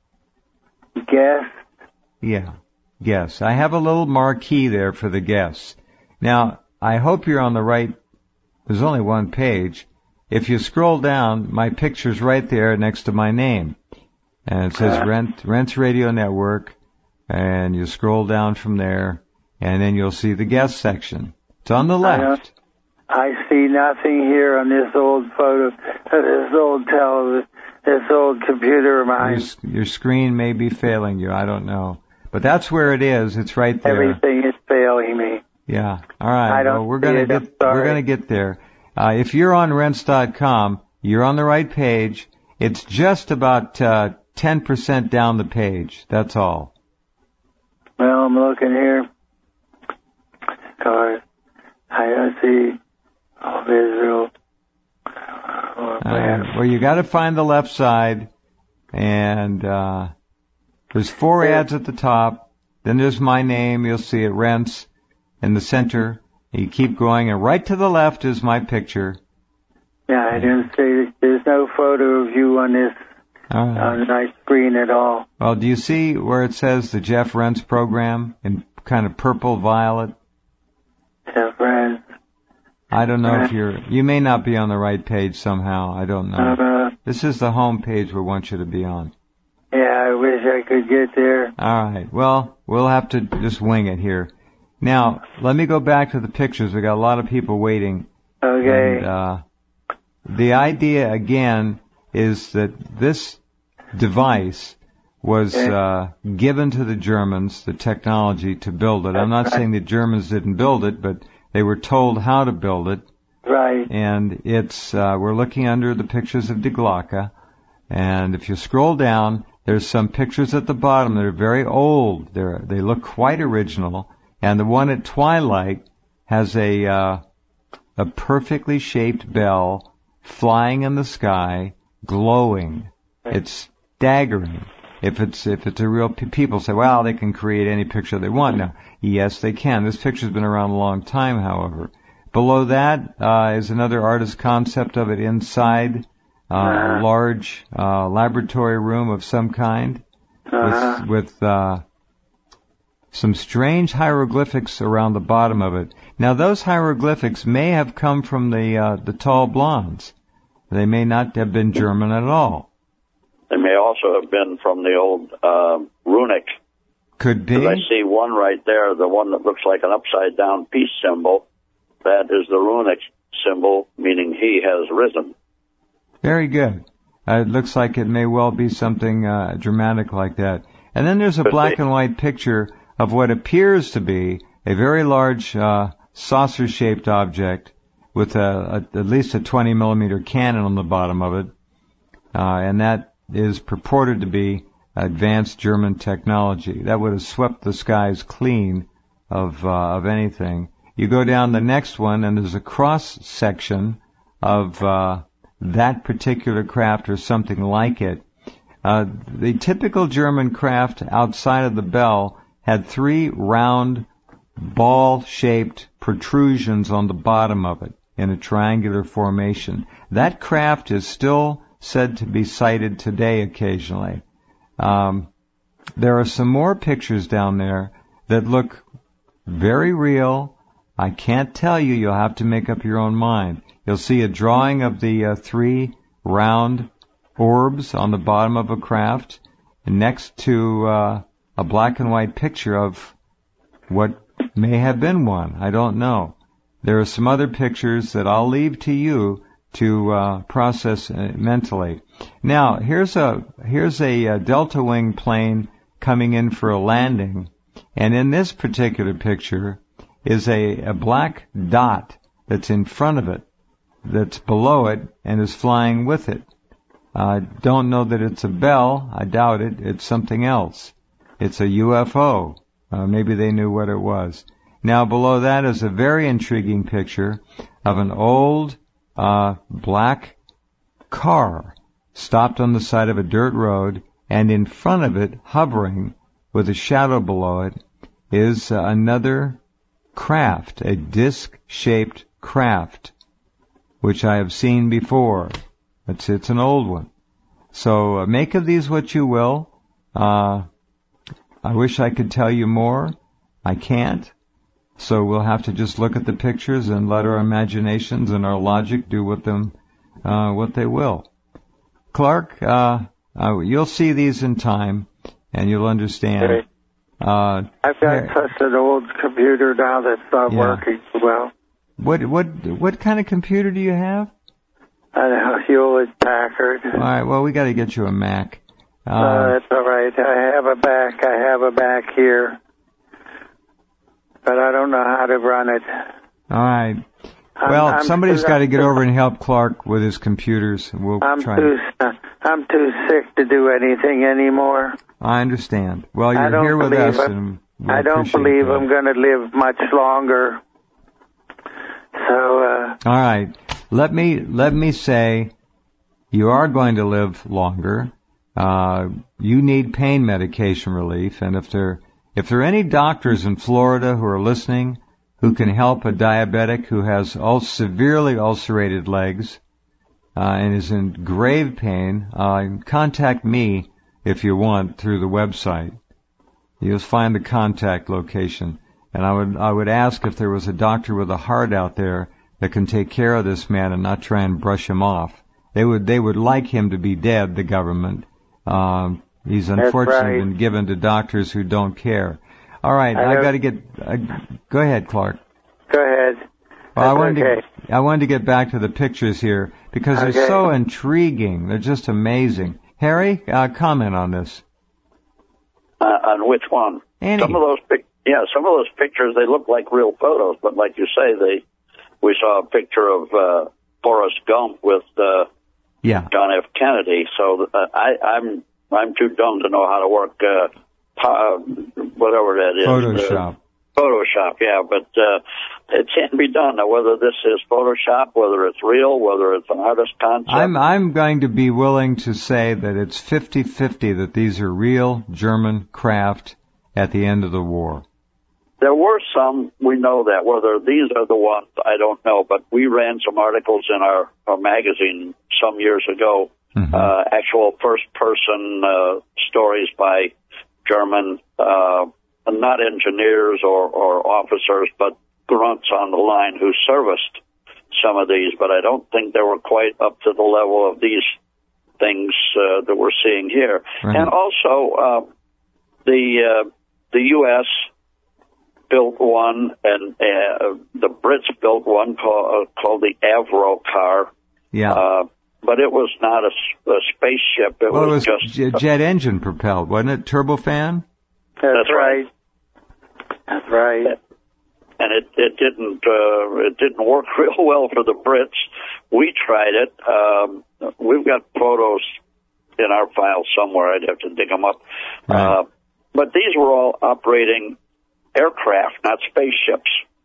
Guests? Yeah, guests. I have a little marquee there for the guests. Now, I hope you're on the right. There's only one page. If you scroll down, my picture's right there next to my name. And it says uh, Rent, Rense Radio Network. And you scroll down from there, and then you'll see the guest section. It's on the left. I, I see nothing here on this old photo, this old television, this old computer of mine. Your, your screen may be failing you. I don't know. But that's where it is. It's right there. Everything is failing me. Yeah. All right. I don't well, we're gonna get. We're gonna get there. Uh, if you're on rense dot com, you're on the right page. It's just about uh, ten percent down the page. That's all. Well, I'm looking here. Cause I don't see all Israel. Oh, uh, well, you got to find the left side, and uh, there's four ads at the top. Then there's my name. You'll see it, Rense, in the center. You keep going, and right to the left is my picture. Yeah, I didn't see. There's no photo of you on this. All right. On my screen at all. Well, do you see where it says the Jeff Rense program in kind of purple violet? Jeff Rense. I don't know Rense. If you're, you may not be on the right page somehow. I don't know. Uh, this is the home page we want you to be on. Yeah, I wish I could get there. All right. Well, we'll have to just wing it here. Now, let me go back to the pictures. We got a lot of people waiting. Okay. And, uh, the idea again is that this device was uh, given to the Germans, the technology to build it. I'm not saying the Germans didn't build it, but they were told how to build it. Right. And it's uh, we're looking under the pictures of Die Glocke, and if you scroll down, there's some pictures at the bottom that are very old. They they look quite original, and the one at twilight has a uh, a perfectly shaped bell flying in the sky, glowing. It's staggering. If it's if it's a real people say, well, they can create any picture they want. Now, yes, they can. This picture's been around a long time, however. Below that uh, is another artist's concept of it inside uh, uh-huh. a large uh, laboratory room of some kind uh-huh. with, with uh, some strange hieroglyphics around the bottom of it. Now, those hieroglyphics may have come from the uh, the tall blondes. They may not have been German at all. They may also have been from the old uh, runic. Could be. I see one right there, the one that looks like an upside-down peace symbol. That is the runic symbol, meaning he has risen. Very good. Uh, it looks like it may well be something uh, dramatic like that. And then there's a Could black be. and white picture of what appears to be a very large uh, saucer-shaped object with a, a, at least a twenty millimeter cannon on the bottom of it. Uh, and that is purported to be advanced German technology. That would have swept the skies clean of uh, of anything. You go down the next one, and there's a cross-section of uh, that particular craft or something like it. Uh, the typical German craft outside of the Belle had three round, ball-shaped protrusions on the bottom of it in a triangular formation. That craft is still said to be sighted today occasionally. Um, there are some more pictures down there that look very real. I can't tell you. You'll have to make up your own mind. You'll see a drawing of the uh, three round orbs on the bottom of a craft next to uh, a black and white picture of what may have been one. I don't know. There are some other pictures that I'll leave to you to uh, process uh, mentally. Now, here's a here's a, a Delta Wing plane coming in for a landing, and in this particular picture is a, a black dot that's in front of it, that's below it, and is flying with it. I uh, don't know that it's a Belle. I doubt it. It's something else. It's a U F O. Uh, maybe they knew what it was. Now, below that is a very intriguing picture of an old uh, black car stopped on the side of a dirt road, and in front of it, hovering with a shadow below it, is uh, another craft, a disc-shaped craft, which I have seen before. It's, it's an old one. So uh, make of these what you will. Uh, I wish I could tell you more. I can't. So we'll have to just look at the pictures and let our imaginations and our logic do with them uh, what they will. Clark, uh, uh, you'll see these in time, and you'll understand. Okay. Uh, I've got such an old computer now that's not yeah. working well. What what what kind of computer do you have? A Hewlett Packard. All right. Well, we got to get you a Mac. Uh, uh, that's all right. I have a Mac. I have a Mac here, but I don't know how to run it. All right. Well, I'm, I'm somebody's too, got to get over and help Clark with his computers. We'll I'm try. Too, I'm too sick to do anything anymore. I understand. Well, you're I don't here with us. I'm, And we I don't believe that. I'm going to live much longer. So. Uh, All right. Let me let me say, you are going to live longer. Uh, you need pain medication relief, and if there if there are any doctors in Florida who are listening who can help a diabetic who has ul- severely ulcerated legs uh, and is in grave pain, uh, contact me if you want through the website. You'll find the contact location, and I would I would ask if there was a doctor with a heart out there that can take care of this man and not try and brush him off. They would they would like him to be dead, the government. Um, he's unfortunately right. been given to doctors who don't care. All right, I, I got to get. Uh, go ahead, Clark. Go ahead. Well, I wanted okay. to I wanted to get back to the pictures here because okay. they're so intriguing. They're just amazing. Harry, uh, comment on this. Uh, on which one? Any. Some of those, pic- yeah, some of those pictures they look like real photos, but like you say, they. We saw a picture of uh, Forrest Gump with uh, yeah. John F. Kennedy. So uh, I, I'm I'm too dumb to know how to work uh, uh, whatever that is. Photoshop. Uh, Photoshop, yeah, but uh, it can be done. Now, whether this is Photoshop, whether it's real, whether it's an artist concept. I'm I'm going to be willing to say that it's fifty-fifty that these are real German craft at the end of the war. There were some, we know that. Whether these are the ones, I don't know. But we ran some articles in our, our magazine some years ago, mm-hmm. uh, actual first-person uh, stories by German, uh, not engineers or, or officers, but grunts on the line who serviced some of these. But I don't think they were quite up to the level of these things uh, that we're seeing here. Right. And also, uh, the uh, the U S built one, and uh, the Brits built one called, uh, called the Avro car. Yeah. Uh, but it was not a, a spaceship. It well, was, it was just j- jet engine propelled, wasn't it? Turbofan? That's, That's right. right. That's right. And it, it didn't uh, it didn't work real well for the Brits. We tried it. Um, we've got photos in our file somewhere. I'd have to dig them up. Right. Uh, but these were all operating aircraft, not spaceships.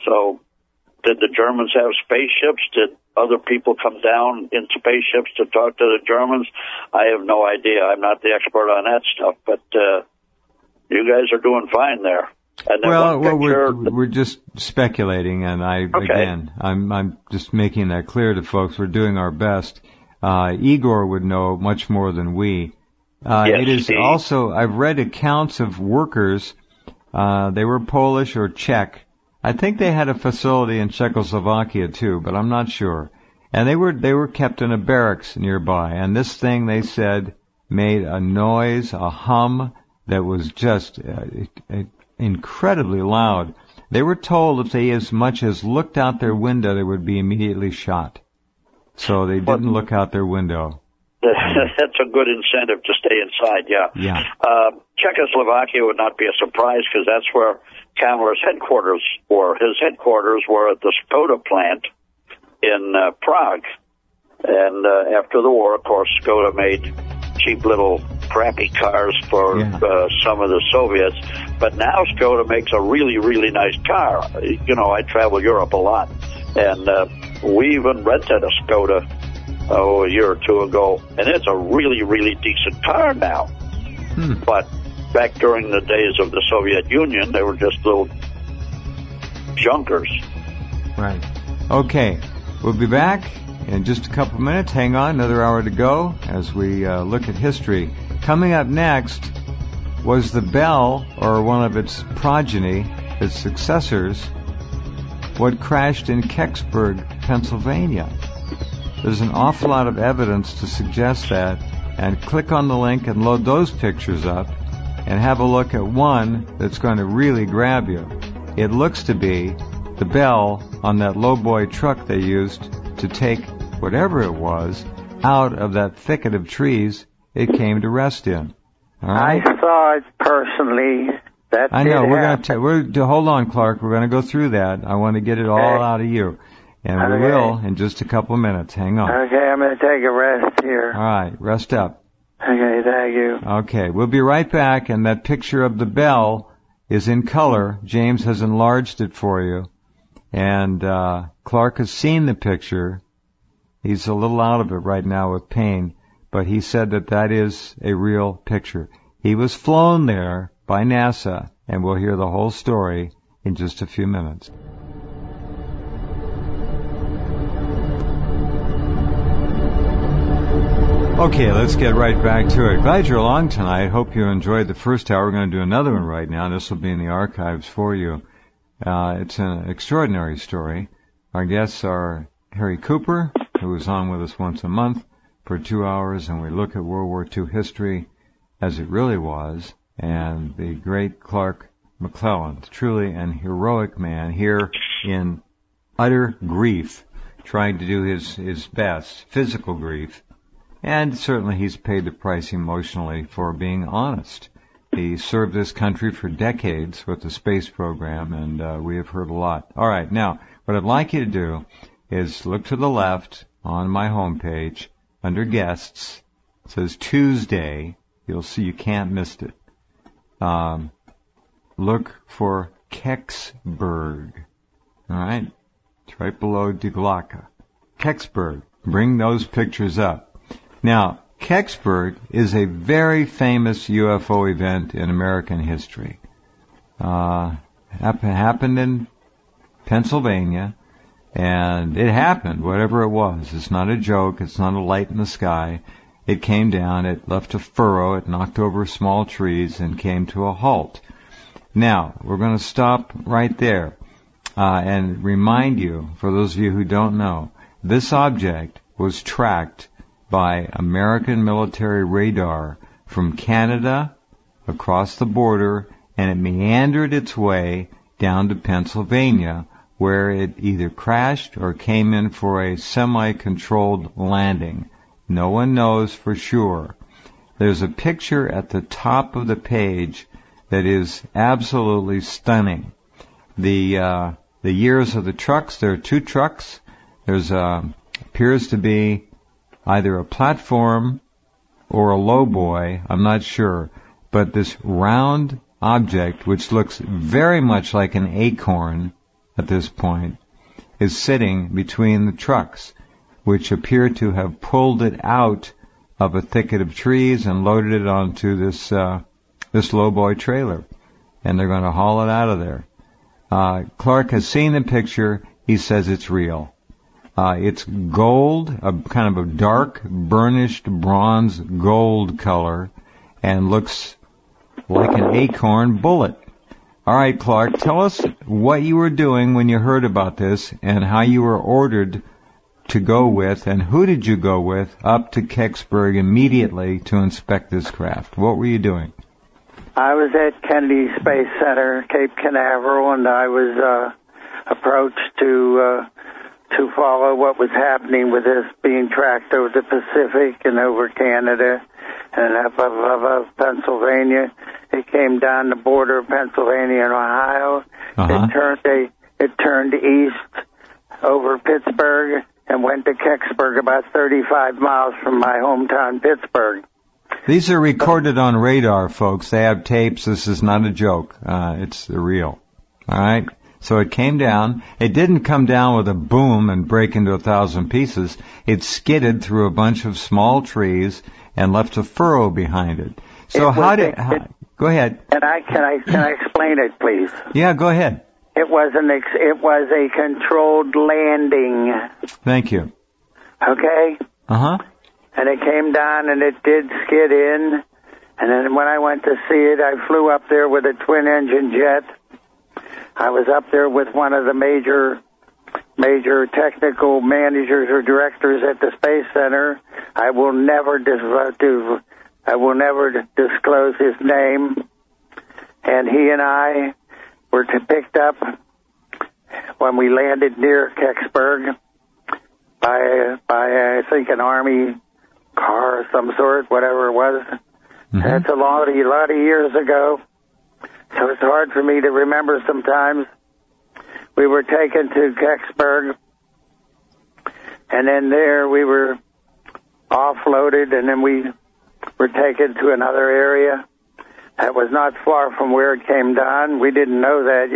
So did the Germans have spaceships? Did other people come down in spaceships to talk to the Germans? I have no idea. I'm not the expert on that stuff, but uh, you guys are doing fine there. And well, well, picture, we're we're just speculating, and I okay. again, I'm I'm just making that clear to folks. We're doing our best. Uh, Igor would know much more than we. Uh, yes, it is he, also, I've read accounts of workers. Uh, they were Polish or Czech. I think they had a facility in Czechoslovakia too, but I'm not sure. And they were they were kept in a barracks nearby. And this thing, they said, made a noise, a hum that was just uh, it, incredibly loud. They were told if they as much as looked out their window, they would be immediately shot. So they didn't look out their window. That's a good incentive to stay inside, yeah. Yeah. Uh, Czechoslovakia would not be a surprise because that's where Kamler's headquarters were. His headquarters were at the Skoda plant in uh, Prague. And uh, after the war, of course, Skoda made cheap little crappy cars for yeah. uh, some of the Soviets. But now Skoda makes a really, really nice car. You know, I travel Europe a lot. And uh, we even rented a Skoda oh, a year or two ago. And it's a really, really decent car now. Hmm. But back during the days of the Soviet Union, they were just little junkers. Right. Okay. We'll be back in just a couple minutes. Hang on, another hour to go as we uh, look at history. Coming up next was the Bell, or one of its progeny, its successors, what crashed in Kecksburg, Pennsylvania. There's an awful lot of evidence to suggest that, and click on the link and load those pictures up and have a look at one that's going to really grab you. It looks to be the Bell on that lowboy truck they used to take whatever it was out of that thicket of trees it came to rest in. All right? I saw it personally. That I know. did We're happen. going to we're to hold on, Clark. We're going to go through that. I want to get it all Okay. out of you, and we Okay. will in just a couple of minutes. Hang on. Okay, I'm going to take a rest here. All right, rest up. Okay, thank you. Okay, we'll be right back, and that picture of the Bell is in color. James has enlarged it for you, and uh, Clark has seen the picture. He's a little out of it right now with pain, but he said that that is a real picture. He was flown there by NASA, and we'll hear the whole story in just a few minutes. Okay, let's get right back to it. Glad you're along tonight. Hope you enjoyed the first hour. We're going to do another one right now. This will be in the archives for you. Uh, it's an extraordinary story. Our guests are Harry Cooper, who is on with us once a month for two hours, and we look at World War Two history as it really was, and the great Clark McClellan, truly an heroic man here in utter grief, trying to do his, his best, physical grief. And certainly he's paid the price emotionally for being honest. He served this country for decades with the space program, and uh, we have heard a lot. All right, now, what I'd like you to do is look to the left on my homepage under guests. It says Tuesday. You'll see you can't miss it. Um, look for Kecksburg. All right? It's right below De Glocke. Kecksburg. Bring those pictures up. Now, Kecksburg is a very famous U F O event in American history. Uh, happened in Pennsylvania, and it happened, whatever it was. It's not a joke. It's not a light in the sky. It came down. It left a furrow. It knocked over small trees and came to a halt. Now, we're going to stop right there uh, and remind you, for those of you who don't know, this object was tracked by American military radar from Canada across the border, and it meandered its way down to Pennsylvania, where it either crashed or came in for a semi-controlled landing. No one knows for sure. There's a picture at the top of the page that is absolutely stunning. The uh, the years of the trucks, there are two trucks. There's uh, appears to be either a platform or a lowboy, I'm not sure, but this round object, which looks very much like an acorn, at this point, is sitting between the trucks, which appear to have pulled it out of a thicket of trees and loaded it onto this uh, this lowboy trailer, and they're going to haul it out of there. Uh, Clark has seen the picture. He says it's real. Uh, it's gold, a kind of a dark, burnished bronze gold color, and looks like an acorn bullet. All right, Clark, tell us what you were doing when you heard about this and how you were ordered to go with, and who did you go with up to Kecksburg immediately to inspect this craft? What were you doing? I was at Kennedy Space Center, Cape Canaveral, and I was uh, approached to uh, to follow what was happening with this being tracked over the Pacific and over Canada and up above Pennsylvania. It came down the border of Pennsylvania and Ohio. Uh-huh. It turned a, it turned east over Pittsburgh and went to Kecksburg, about thirty-five miles from my hometown, Pittsburgh. These are recorded on radar, folks. They have tapes. This is not a joke. Uh, it's real. All right? So it came down. It didn't come down with a boom and break into a thousand pieces. It skidded through a bunch of small trees and left a furrow behind it. So it how did... A, how, it, go ahead. Can I, can I, can I explain it, please? Yeah, go ahead. It was an ex, it was a controlled landing. Thank you. Okay? Uh-huh. And it came down and it did skid in. And then when I went to see it, I flew up there with a twin-engine jet. I was up there with one of the major, major technical managers or directors at the Space Center. I will never dis- do, I will never disclose his name. And he and I were picked up when we landed near Kecksburg by, by I think an Army car of some sort, whatever it was. Mm-hmm. That's a lot, a lot of years ago. So it's hard for me to remember sometimes. We were taken to Kecksburg, and then there we were offloaded, and then we were taken to another area that was not far from where it came down. We didn't know that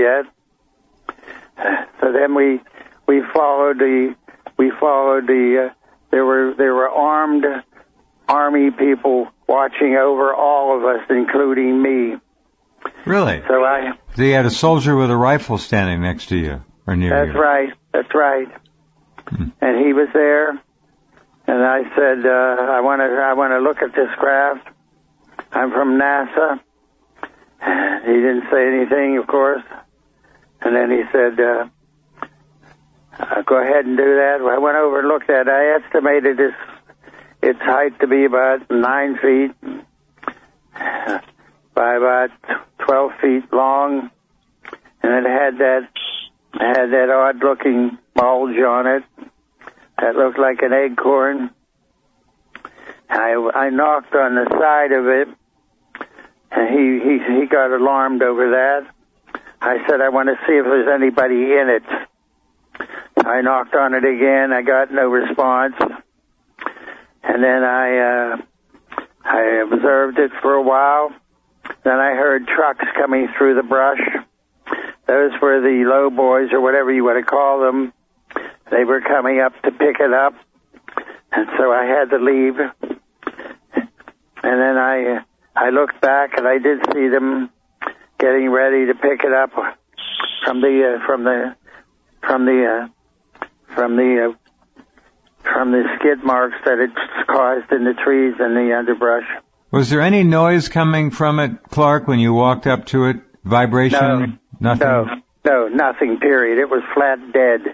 yet. So then we we followed the we followed the uh, there were there were armed Army people watching over all of us, including me. Really? So I. So you had a soldier with a rifle standing next to you, or near that's you. That's right. That's right. Hmm. And he was there, and I said, uh, "I want to. I want to look at this craft. I'm from NASA." He didn't say anything, of course. And then he said, uh, uh, "Go ahead and do that." Well, I went over and looked at it. I estimated this, its height to be about nine feet by about twelve feet long, and it had that it had that odd-looking bulge on it that looked like an acorn. I I knocked on the side of it, and he he he got alarmed over that. I said, "I want to see if there's anybody in it." I knocked on it again. I got no response, and then I uh, I observed it for a while. Then I heard trucks coming through the brush. Those were the low boys, or whatever you want to call them. They were coming up to pick it up, and so I had to leave. And then I I looked back, and I did see them getting ready to pick it up from the uh, from the from the uh, from the uh, from the skid marks that it caused in the trees and the underbrush. Was there any noise coming from it, Clark, when you walked up to it? Vibration? No, nothing? No, no, nothing, period. It was flat dead.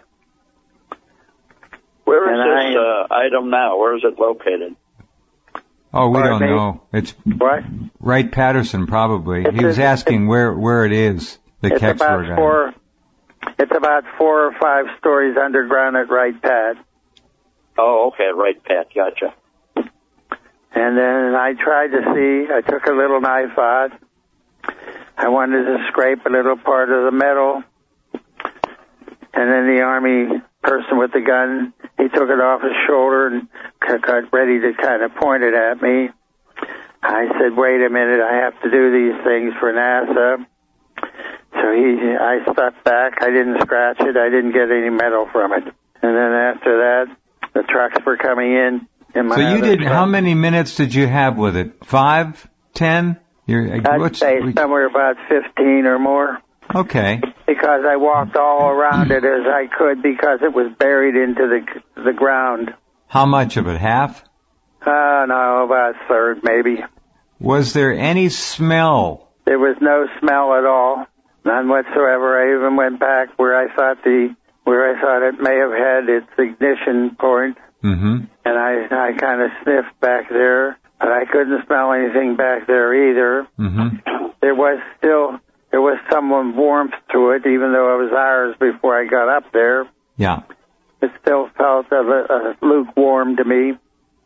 Where is and this I, uh, item now? Where is it located? Oh, we Pardon don't me? know. It's What? Wright-Patterson, probably. It's he was a- asking where where it is, the It's Kecksburg about item. four. It's about four or five stories underground at Wright-Pat. Oh, okay, right, Pat, gotcha. And then I tried to see. I took a little knife out. I wanted to scrape a little part of the metal. And then the Army person with the gun, he took it off his shoulder and got ready to kind of point it at me. I said, "Wait a minute, I have to do these things for NASA." So he, I stepped back. I didn't scratch it. I didn't get any metal from it. And then after that, the trucks were coming in. in my so you did, truck. how many minutes did you have with it? Five? Ten? You're, I'd what's, say somewhere about fifteen or more. Okay. Because I walked all around it as I could because it was buried into the the ground. How much of it? Half? Uh, no, about a third maybe. Was there any smell? There was no smell at all. None whatsoever. I even went back where I thought the where I thought it may have had its ignition point, mm-hmm. and I I kind of sniffed back there, but I couldn't smell anything back there either. Mm-hmm. There was still there was some warmth to it, even though it was hours before I got up there. Yeah. It still felt a, a lukewarm to me.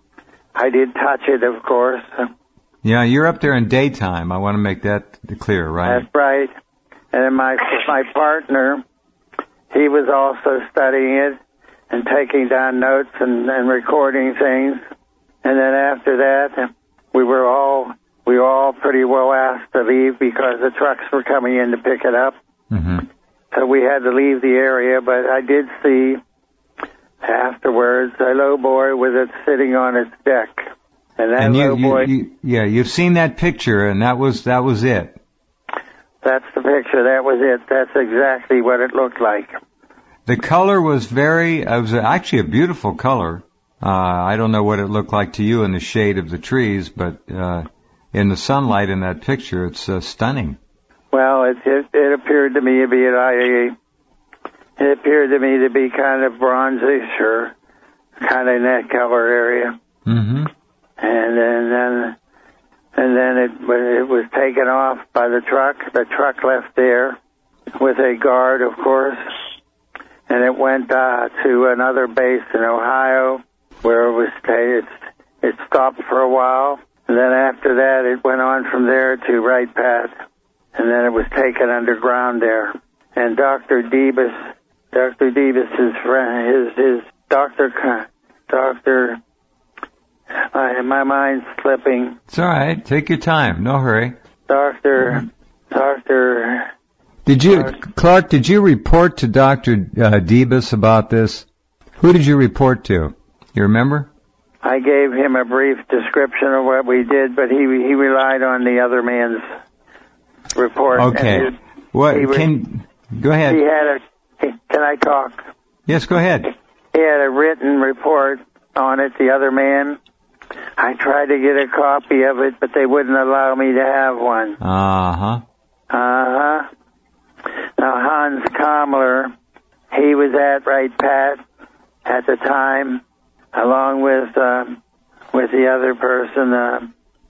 I did touch it, of course. Yeah, you're up there in daytime. I want to make that clear, right? That's right. And then my my partner, he was also studying it and taking down notes and, and recording things. And then after that, we were all we were all pretty well asked to leave because the trucks were coming in to pick it up. Mm-hmm. So we had to leave the area. But I did see afterwards a low boy with it sitting on its deck. And that and you, low boy, you, you, yeah, you've seen that picture, and that was that was it. That's the picture. That was it. That's exactly what it looked like. The color was very, it was actually a beautiful color. Uh, I don't know what it looked like to you in the shade of the trees, but uh, in the sunlight in that picture, it's uh, stunning. Well, it, it it appeared to me to be a, it appeared to me to be kind of bronzish or kind of in that color area. Mm-hmm. And then, then and then it it was taken off by the truck. The truck left there with a guard, of course, and it went uh, to another base in Ohio where it was stayed. It stopped for a while, and then after that, it went on from there to Wright Pat, and then it was taken underground there. And Doctor Debus, Doctor Debus's friend, his his Doctor Doctor. I, my mind's slipping. It's all right. Take your time. No hurry. Doctor, Doctor. Did you, Clark? Did you report to Doctor Uh, Debus about this? Who did you report to? You remember? I gave him a brief description of what we did, but he he relied on the other man's report. Okay. His, what he can? Go ahead. He had a. Can I talk? Yes, go ahead. He had a written report on it. The other man. I tried to get a copy of it, but they wouldn't allow me to have one. Uh-huh. Uh-huh. Now, Hans Kammler, he was at Wright Pat at the time, along with uh, with the other person. Uh,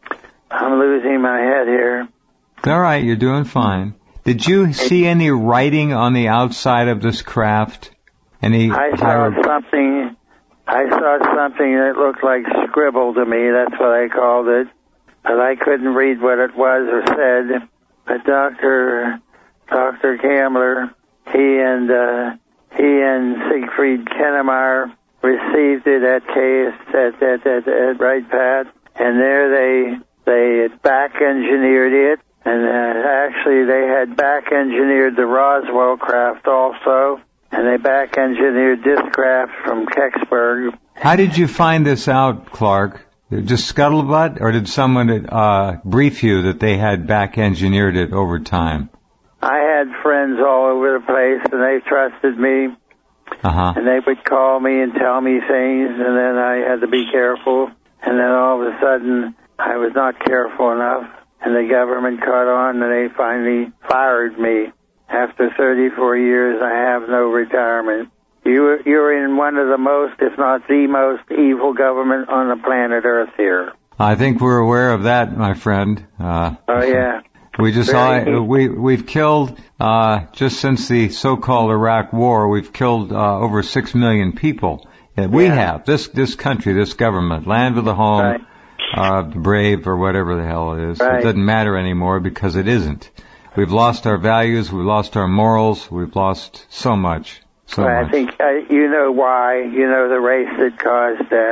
I'm losing my head here. All right, you're doing fine. Did you see any writing on the outside of this craft? Any I saw hier- something... I saw something that looked like scribble to me. That's what I called it. But I couldn't read what it was or said. But Doctor Doctor Kammler, he and uh, he and Siegfried Kennemeyer received it at K S at at at, at Wright Pat, and there they they back engineered it, and uh, actually they had back engineered the Roswell craft also. And they back-engineered this craft from Kecksburg. How did you find this out, Clark? Just scuttlebutt, or did someone uh, brief you that they had back-engineered it over time? I had friends all over the place, and they trusted me. Uh-huh. And they would call me and tell me things, and then I had to be careful. And then all of a sudden, I was not careful enough, and the government caught on, and they finally fired me. After thirty-four years, I have no retirement. You, you're in one of the most, if not the most, evil government on the planet Earth here. I think we're aware of that, my friend. Uh, oh, yeah. We just Very saw, we, we've killed, uh, just since the so-called Iraq War, we've killed uh, over six million people. Uh, we yeah. have, this this country, this government, land of the home, right. uh, brave, or whatever the hell it is. Right. It doesn't matter anymore because it isn't. We've lost our values, we've lost our morals, we've lost so much. So well, much. I think uh, you know why. You know the race that caused that.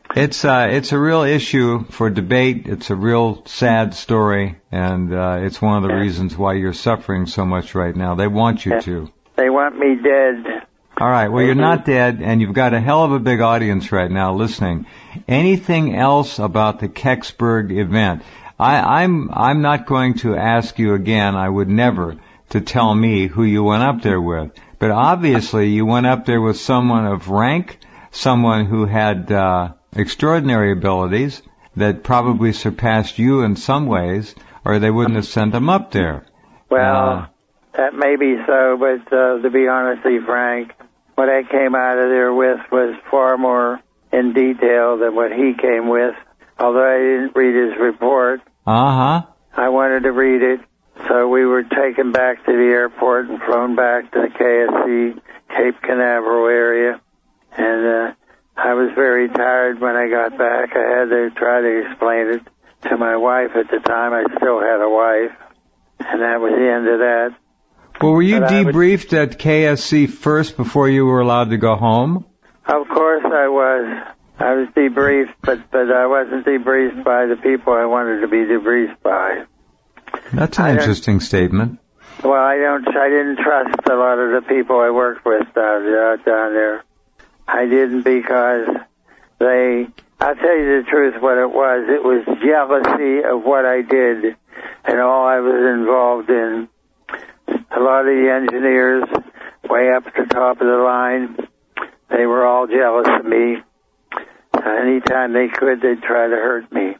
It's uh, it's a real issue for debate. It's a real sad story, and uh, it's one of the yeah. reasons why you're suffering so much right now. They want you yeah. to. They want me dead. All right. Well, you're not dead, and you've got a hell of a big audience right now listening. Anything else about the Kecksburg event? I, I'm I'm not going to ask you again. I would never to tell me who you went up there with. But obviously, you went up there with someone of rank, someone who had uh, extraordinary abilities that probably surpassed you in some ways, or they wouldn't have sent them up there. Well, uh, that may be so, but uh, to be honestly frank, what I came out of there with was far more in detail than what he came with. Although I didn't read his report, uh-huh. I wanted to read it. So we were taken back to the airport and flown back to the K S C, Cape Canaveral area. And uh, I was very tired when I got back. I had to try to explain it to my wife at the time. I still had a wife. And that was the end of that. Well, were you but debriefed would... at K S C first before you were allowed to go home? Of course I was. I was debriefed, but, but I wasn't debriefed by the people I wanted to be debriefed by. That's an I interesting statement. Well, I don't. I didn't trust a lot of the people I worked with down, uh, down there. I didn't because they. I'll tell you the truth. What it was, it was jealousy of what I did and all I was involved in. A lot of the engineers, way up at the top of the line, they were all jealous of me. Anytime they could, they'd try to hurt me.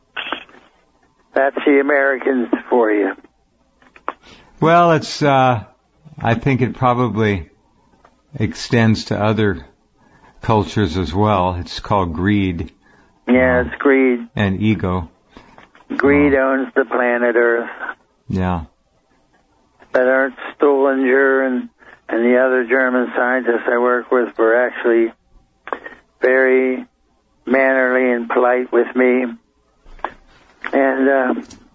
That's the Americans for you. Well, it's, uh, I think it probably extends to other cultures as well. It's called greed. Yeah, it's greed. And ego. Greed uh, owns the planet Earth. Yeah. But Ernst Stullinger and, and the other German scientists I work with were actually very mannerly and polite with me. And uh,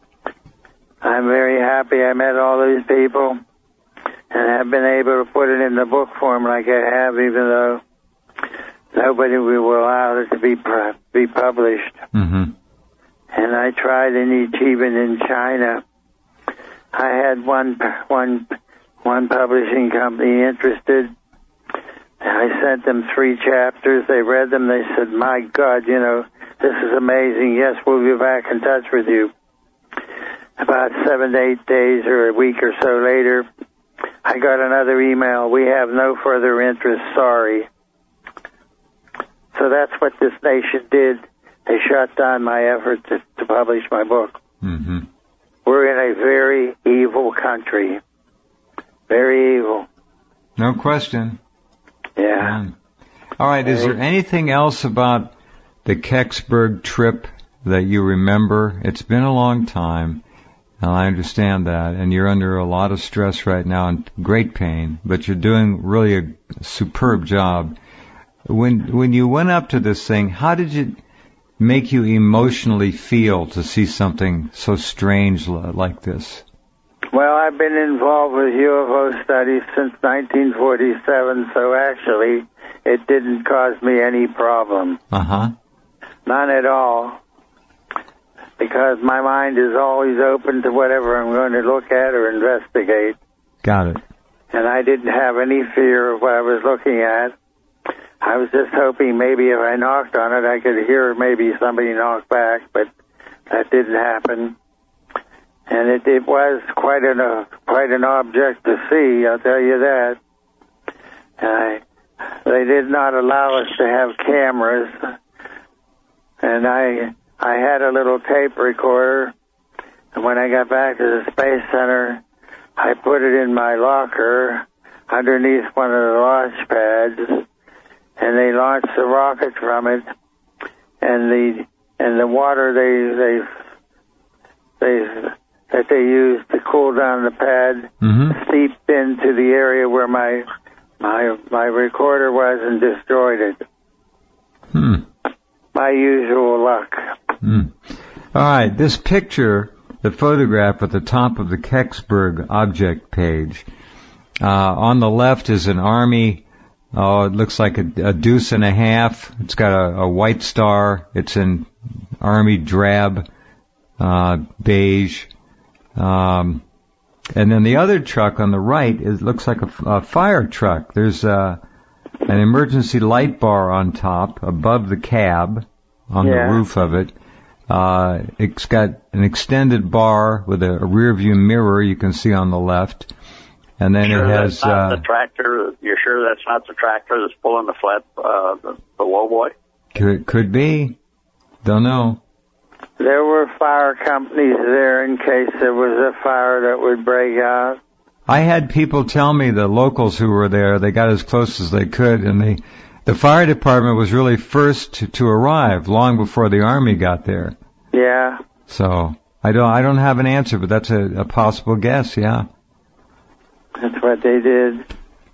I'm very happy I met all these people and have been able to put it in the book form like I have, even though nobody will allow it to be be published. Mm-hmm. And I tried in even in China. I had one one one publishing company interested. I sent them three chapters. They read them. They said, "My God, you know, this is amazing. Yes, we'll be back in touch with you." About seven to eight days or a week or so later, I got another email. "We have no further interest. Sorry." So that's what this nation did. They shut down my effort to, to publish my book. Mm-hmm. We're in a very evil country. Very evil. No question. Yeah. Um, all right. Is there anything else about the Kecksburg trip that you remember? It's been a long time, and I understand that, and you're under a lot of stress right now and great pain, but you're doing really a superb job. When when you went up to this thing, how did it make you emotionally feel to see something so strange like this? Well, I've been involved with U F O studies since nineteen forty-seven, so actually it didn't cause me any problem. Uh-huh. None at all. Because my mind is always open to whatever I'm going to look at or investigate. Got it. And I didn't have any fear of what I was looking at. I was just hoping maybe if I knocked on it, I could hear maybe somebody knock back, but that didn't happen. And it, it was quite an uh, quite an object to see, I'll tell you that. Uh, they did not allow us to have cameras, and I I had a little tape recorder. And when I got back to the Space Center, I put it in my locker underneath one of the launch pads, and they launched the rocket from it. And the and the water they they they that they used to cool down the pad mm-hmm. seeped into the area where my my my recorder was and destroyed it. Hmm. My usual luck. Hmm. All right, this picture, the photograph at the top of the Kecksburg object page, uh, on the left is an Army oh, it looks like a, a deuce and a half. It's got a, a white star. It's in army drab, uh, beige. Um, and then the other truck on the right, it looks like a, a fire truck. There's uh, an emergency light bar on top above the cab on Yeah. the roof of it. Uh, it's got an extended bar with a, a rear view mirror you can see on the left. And then Sure it that's has, not uh, the tractor. You're sure that's not the tractor that's pulling the flat, uh, the, the lowboy? could, could be. Don't know. There were fire companies there in case there was a fire that would break out. I had people tell me, the locals who were there, they got as close as they could, and they, the fire department was really first to, to arrive long before the army got there. Yeah. So I don't, I don't have an answer, but that's a, a possible guess. Yeah. That's what they did.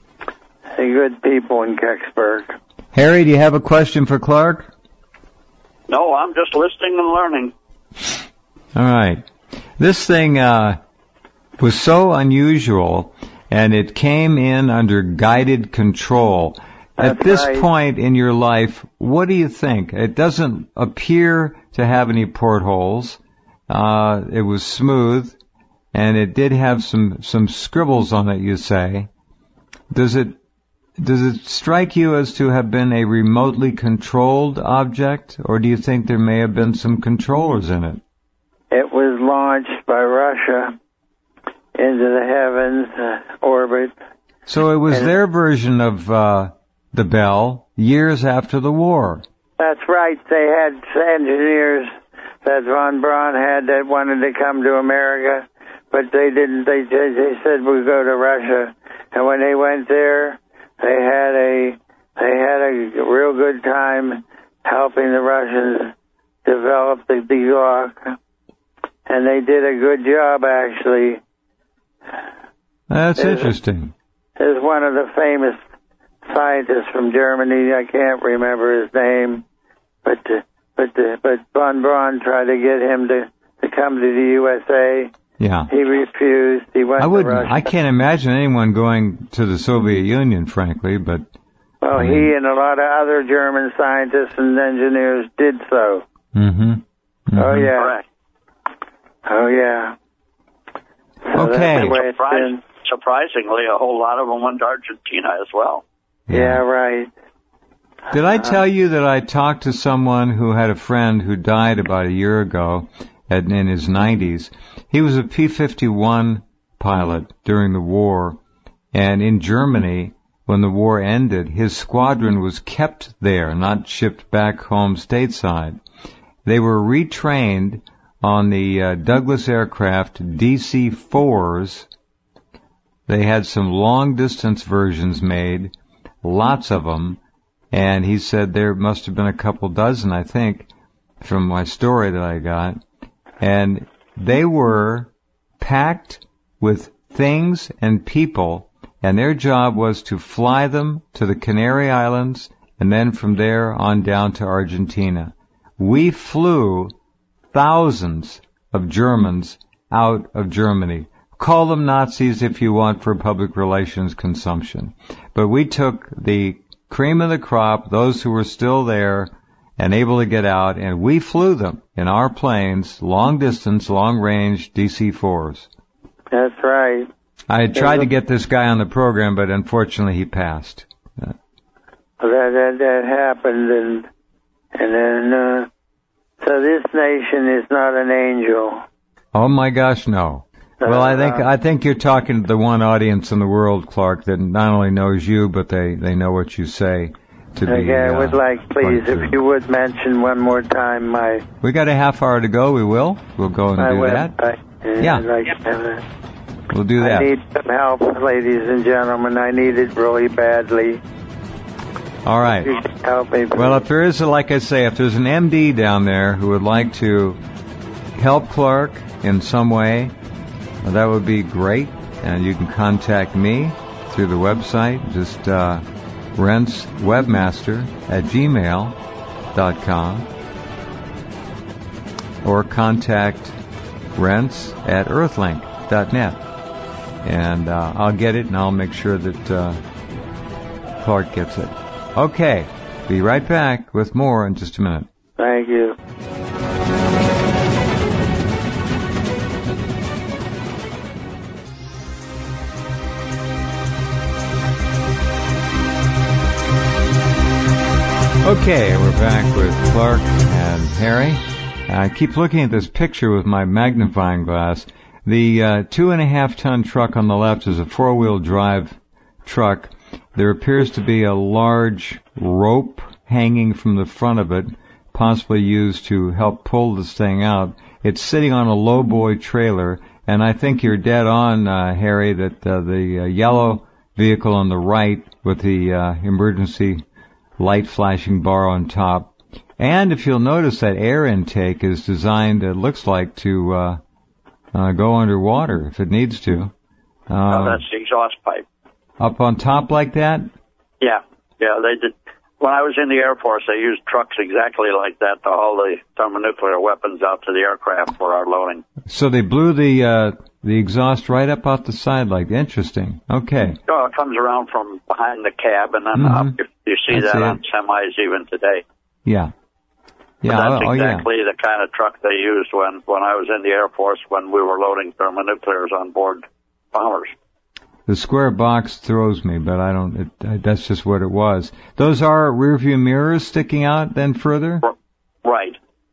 They're good people in Kecksburg. Harry, do you have a question for Clark? No, I'm just listening and learning. All right. This thing uh, was so unusual, and it came in under guided control. At That's this right. point in your life, what do you think? It doesn't appear to have any portholes. Uh, it was smooth, and it did have some, some scribbles on it, you say. Does it Does it strike you as to have been a remotely controlled object, or do you think there may have been some controllers in it? It was launched by Russia into the heavens, uh, orbit. So it was And- their version of uh, the Bell years after the war. That's right. They had engineers that von Braun had that wanted to come to America, but they didn't. They they said we'll go to Russia, and when they went there, they had a they had a real good time helping the Russians develop the Glock, and they did a good job actually. That's There's- interesting. There's one of the famous scientists from Germany. I can't remember his name, but uh, but uh, but von Braun tried to get him to to come to the U S A. Yeah. He refused. He went I to wouldn't. Russia. I can't imagine anyone going to the Soviet Union, frankly. But Well, I he mean- and a lot of other German scientists and engineers did so. mm-hmm. mm-hmm. Oh yeah. Correct. Oh yeah. So Okay. that's the way it's Surprise, been. surprisingly, a whole lot of them went to Argentina as well. Yeah, right. Did I tell you that I talked to someone who had a friend who died about a year ago at, in his nineties? He was a P fifty-one pilot during the war, and in Germany, when the war ended, his squadron was kept there, not shipped back home stateside. They were retrained on the uh, Douglas aircraft D C fours. They had some long-distance versions made, lots of them, and he said there must have been a couple dozen, I think, from my story that I got. And they were packed with things and people, and their job was to fly them to the Canary Islands and then from there on down to Argentina. We flew thousands of Germans out of Germany. Call them Nazis if you want for public relations consumption. But we took the cream of the crop, those who were still there and able to get out, and we flew them in our planes, long distance, long range D C fours. That's right. I had tried to get this guy on the program, but unfortunately he passed. That that that happened, and and then uh, so this nation is not an angel. Oh my gosh, no. Well, I think I think you're talking to the one audience in the world, Clark, that not only knows you, but they, they know what you say to be. Okay, I would uh, like, please, quite if you would mention one more time my We got a half hour to go. We will. We'll go and my do that. website. And Yeah. I'd like to have that. We'll do I that. need some help, ladies and gentlemen. I need it really badly. All right. You can help me. Well, if there is, a, like I say, if there's an M D down there who would like to help Clark in some way, well, that would be great. And you can contact me through the website, just uh, rentswebmaster at gmail dot com, or contact rents at earthlink dot net. And uh, I'll get it, and I'll make sure that uh, Clark gets it. Okay, be right back with more in just a minute. Thank you. Okay, we're back with Clark and Harry. I keep looking at this picture with my magnifying glass. The uh, two and a half ton truck on the left is a four-wheel drive truck. There appears to be a large rope hanging from the front of it, possibly used to help pull this thing out. It's sitting on a lowboy trailer, and I think you're dead on, uh, Harry, that uh, the uh, yellow vehicle on the right with the uh, emergency light flashing bar on top. And if you'll notice, that air intake is designed, it looks like, to uh, uh go underwater if it needs to. Uh, oh, that's the exhaust pipe. Up on top like that? Yeah, yeah, they did. When I was in the Air Force, they used trucks exactly like that to haul the thermonuclear weapons out to the aircraft for our loading. So they blew the uh, the exhaust right up out the side like, interesting. Okay. Oh, it comes around from behind the cab and then Mm-hmm. up. You, you see I that see on it. semis even today. Yeah. Yeah. But that's oh, exactly oh, yeah. the kind of truck they used when, when I was in the Air Force when we were loading thermonuclears on board bombers. The square box throws me, but I don't, it, uh, that's just what it was. Those are rear view mirrors sticking out then further? Right.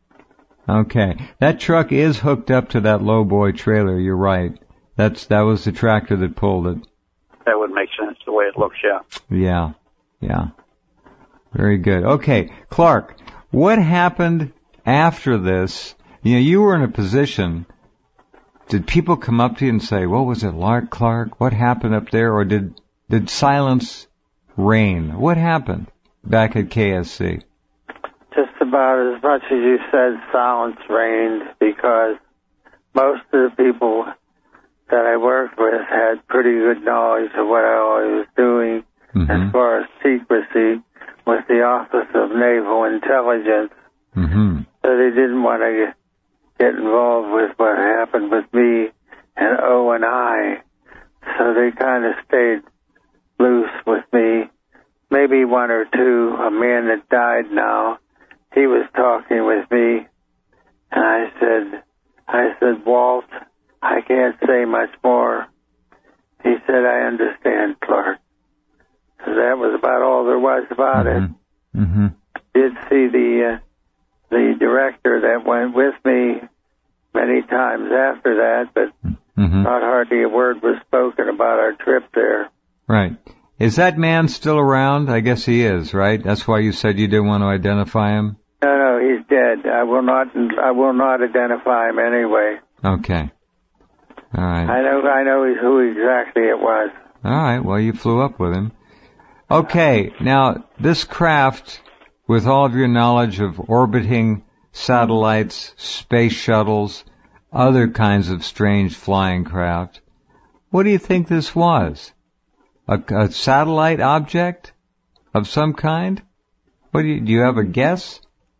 Okay. That truck is hooked up to that lowboy trailer, you're right. That's, that was the tractor that pulled it. That would make sense the way it looks, yeah. Yeah. Yeah. Very good. Okay. Clark, what happened after this? You know, you were in a position. Did people come up to you and say, what was it, Lark Clark? What happened up there? Or did, did silence reign? What happened back at K S C? Just about as much as you said, silence reigned, because most of the people that I worked with had pretty good knowledge of what I was doing Mm-hmm. as far as secrecy with the Office of Naval Intelligence. Mm-hmm. So they didn't want to get involved with what happened with me and O and I. So they kind of stayed loose with me. Maybe one or two, a man that died now, he was talking with me, and I said, I said, Walt, I can't say much more. He said, I understand, Clark. So that was about all there was about mm-hmm. it. Mm-hmm. Did see the uh, the director that went with me many times after that, but mm-hmm. not hardly a word was spoken about our trip there. Right. Is that man still around? I guess he is, right? That's why you said you didn't want to identify him? No, no, he's dead. I will not. I will not identify him anyway. Okay. All right. I know. I know who exactly it was. All right. Well, you flew up with him. Okay. Now, this craft, with all of your knowledge of orbiting satellites, space shuttles, other kinds of strange flying craft, what do you think this was? A, a satellite object of some kind? What do you, do you have a guess?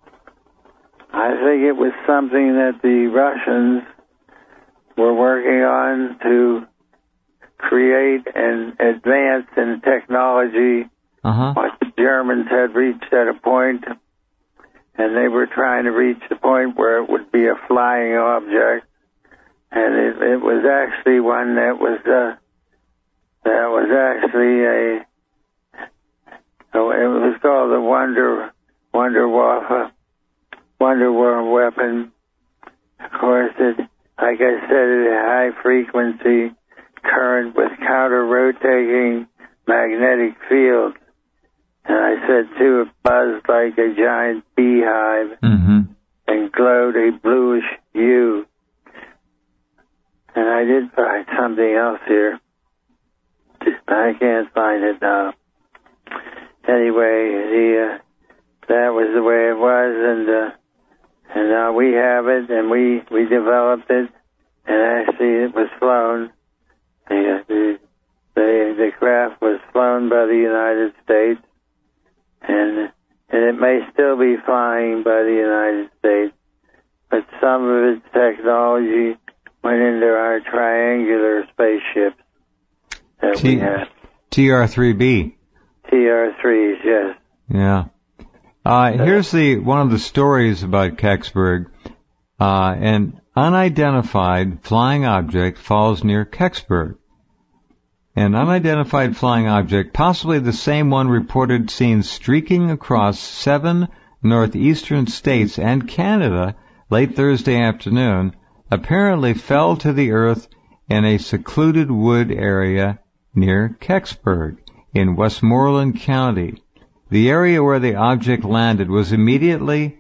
I think it was something that the Russians were working on to create and advance in technology. Uh-huh. What the Germans had reached at a point, and they were trying to reach the point where it would be a flying object. And it, it was actually one that was uh, that was actually a. Oh, it was called the Wonder Wonderwaffe, Wonder weapon. Of course, it, like I said, it had high frequency current with counter-rotating magnetic field. And I said, too, it buzzed like a giant beehive mm-hmm. and glowed a bluish hue. And I did find something else here. I can't find it now. Anyway, the, uh, that was the way it was, and uh, and now we have it, and we, we developed it, and actually it was flown. The, the, the, the craft was flown by the United States, and and it may still be flying by the United States, but some of its technology went into our triangular spaceships that T- we have. T R three B. T R threes, yes. Yeah. Uh, here's the one of the stories about Kecksburg. Uh, an unidentified flying object falls near Kecksburg. An unidentified flying object, possibly the same one reported seen streaking across seven northeastern states and Canada late Thursday afternoon, apparently fell to the earth in a secluded wood area near Kecksburg in Westmoreland County. The area where the object landed was immediately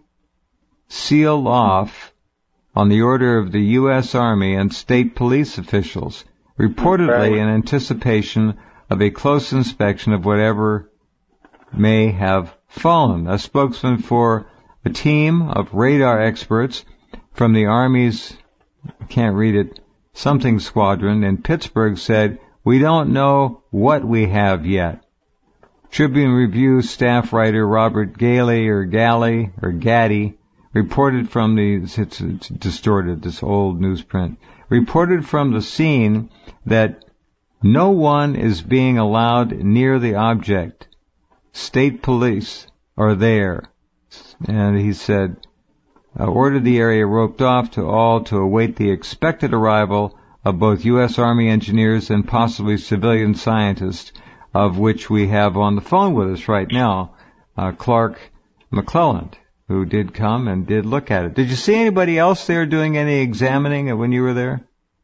sealed off on the order of the U S Army and state police officials, reportedly in anticipation of a close inspection of whatever may have fallen. A spokesman for a team of radar experts from the Army's, I can't read it, something squadron in Pittsburgh said, "We don't know what we have yet." Tribune Review staff writer Robert Galey or Galley or Gaddy reported from the, it's, it's distorted, this old newsprint, reported from the scene that no one is being allowed near the object. State police are there. And he said, uh, ordered the area roped off to all to await the expected arrival of both U S Army engineers and possibly civilian scientists, of which we have on the phone with us right now, uh, Clark McClelland, who did come and did look at it. Did you see anybody else there doing any examining when you were there?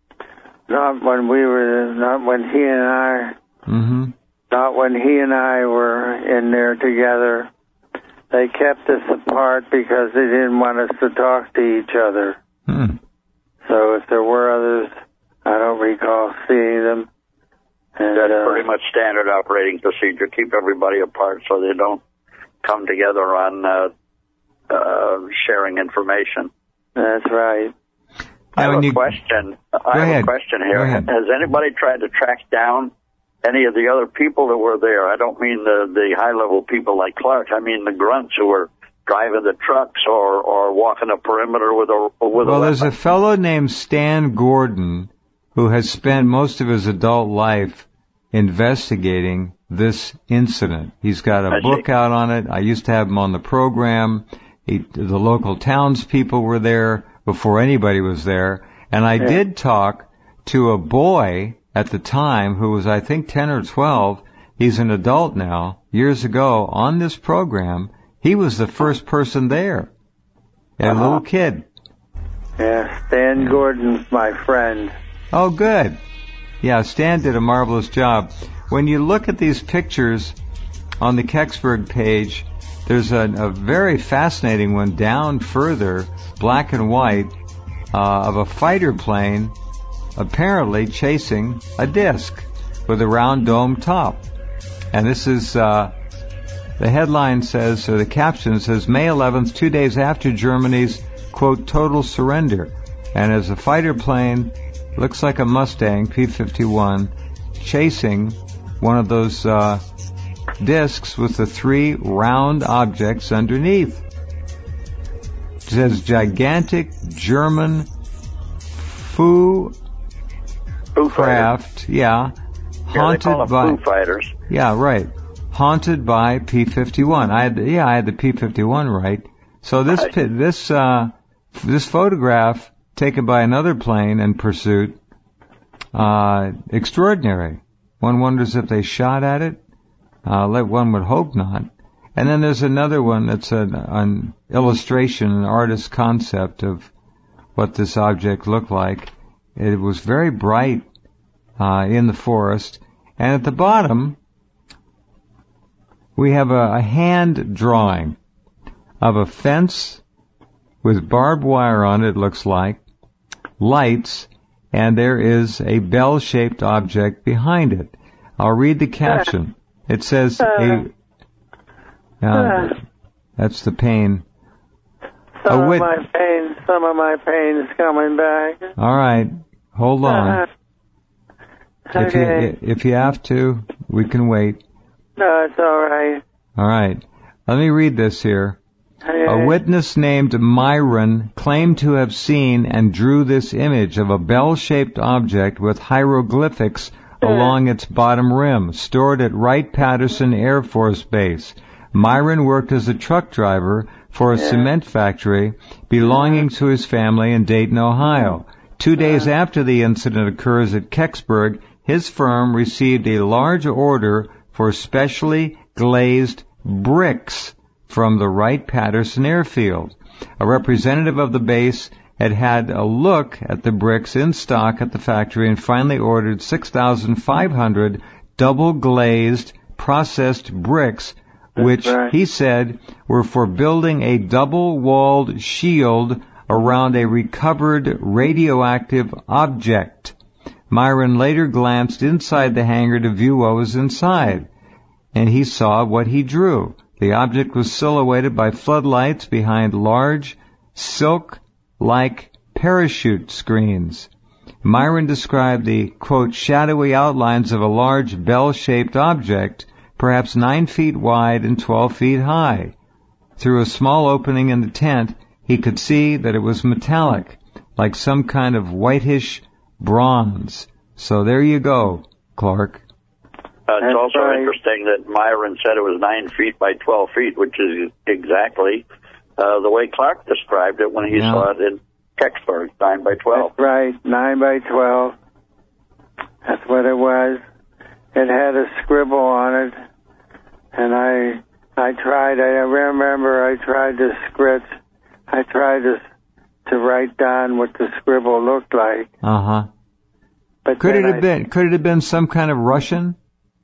Not when we were, not when he and I, mm-hmm. not when he and I were in there together. They kept us apart because they didn't want us to talk to each other. Hmm. So if there were others, I don't recall seeing them. And, That's uh, pretty much standard operating procedure. Keep everybody apart so they don't come together on uh, uh, sharing information. That's right. I have when a you... question. I Go have ahead. a question here. Go ahead. Has anybody tried to track down any of the other people that were there? I don't mean the, the high-level people like Clark. I mean the grunts who were driving the trucks or, or walking a perimeter with a with well, a there's weapon. a fellow named Stan Gordon who has spent most of his adult life investigating this incident. He's got a I book see. out on it. I used to have him on the program. He, the local townspeople were there before anybody was there. And I Yeah. did talk to a boy at the time who was, I think, ten or twelve. He's an adult now. Years ago, on this program, he was the first person there. A Uh-huh. little kid. Yeah, Stan Gordon's my friend. Oh, good. Yeah, Stan did a marvelous job. When you look at these pictures on the Kecksburg page, there's a, a very fascinating one down further, black and white, uh, of a fighter plane apparently chasing a disc with a round dome top. And this is, uh, the headline says, or the caption says, May eleventh, two days after Germany's, quote, total surrender. And as a fighter plane, looks like a Mustang P fifty-one, chasing one of those uh, discs with the three round objects underneath. It says gigantic German Foo Foo craft, yeah, Yeah, they haunted call them by, Foo Fighters. yeah, right, haunted by P fifty-one. I had, the, yeah, I had the P fifty-one right. So this Right. pi- this uh, this photograph taken by another plane in pursuit, uh, extraordinary. One wonders if they shot at it. Uh, let one would hope not. And then there's another one that's an, an illustration, an artist's concept of what this object looked like. It was very bright uh, in the forest. And at the bottom, we have a, a hand drawing of a fence with barbed wire on it, it looks like, lights, and there is a bell-shaped object behind it. I'll read the caption. It says, a, uh, that's the pain. Some A wit- of my pain, some of my pain is coming back. All right, hold on. If you, Okay. if you have to, we can wait. No, it's all right. All right. Let me read this here. A witness named Myron claimed to have seen and drew this image of a bell-shaped object with hieroglyphics along its bottom rim, stored at Wright-Patterson Air Force Base. Myron worked as a truck driver for a yeah. cement factory belonging to his family in Dayton, Ohio. Two days uh-huh. after the incident occurs at Kecksburg, his firm received a large order for specially glazed bricks from the Wright-Patterson airfield. A representative of the base had had a look at the bricks in stock at the factory and finally ordered six thousand five hundred double-glazed processed bricks, which right. he said were for building a double-walled shield around a recovered radioactive object. Myron later glanced inside the hangar to view what was inside, and he saw what he drew. The object was silhouetted by floodlights behind large, silk-like parachute screens. Myron described the, quote, shadowy outlines of a large bell-shaped object, perhaps nine feet wide and twelve feet high. Through a small opening in the tent, he could see that it was metallic, like some kind of whitish bronze. So there you go, Clark. Uh, it's also right. interesting that Myron said it was nine feet by twelve feet, which is exactly uh, the way Clark described it when he yeah. saw it in Kecksburg, nine by twelve. That's right, nine by twelve. That's what it was. It had a scribble on it, and I I tried, I remember I tried to script, I tried to, to write down what the scribble looked like. Uh-huh. But could it have I, been, could it have been some kind of Russian?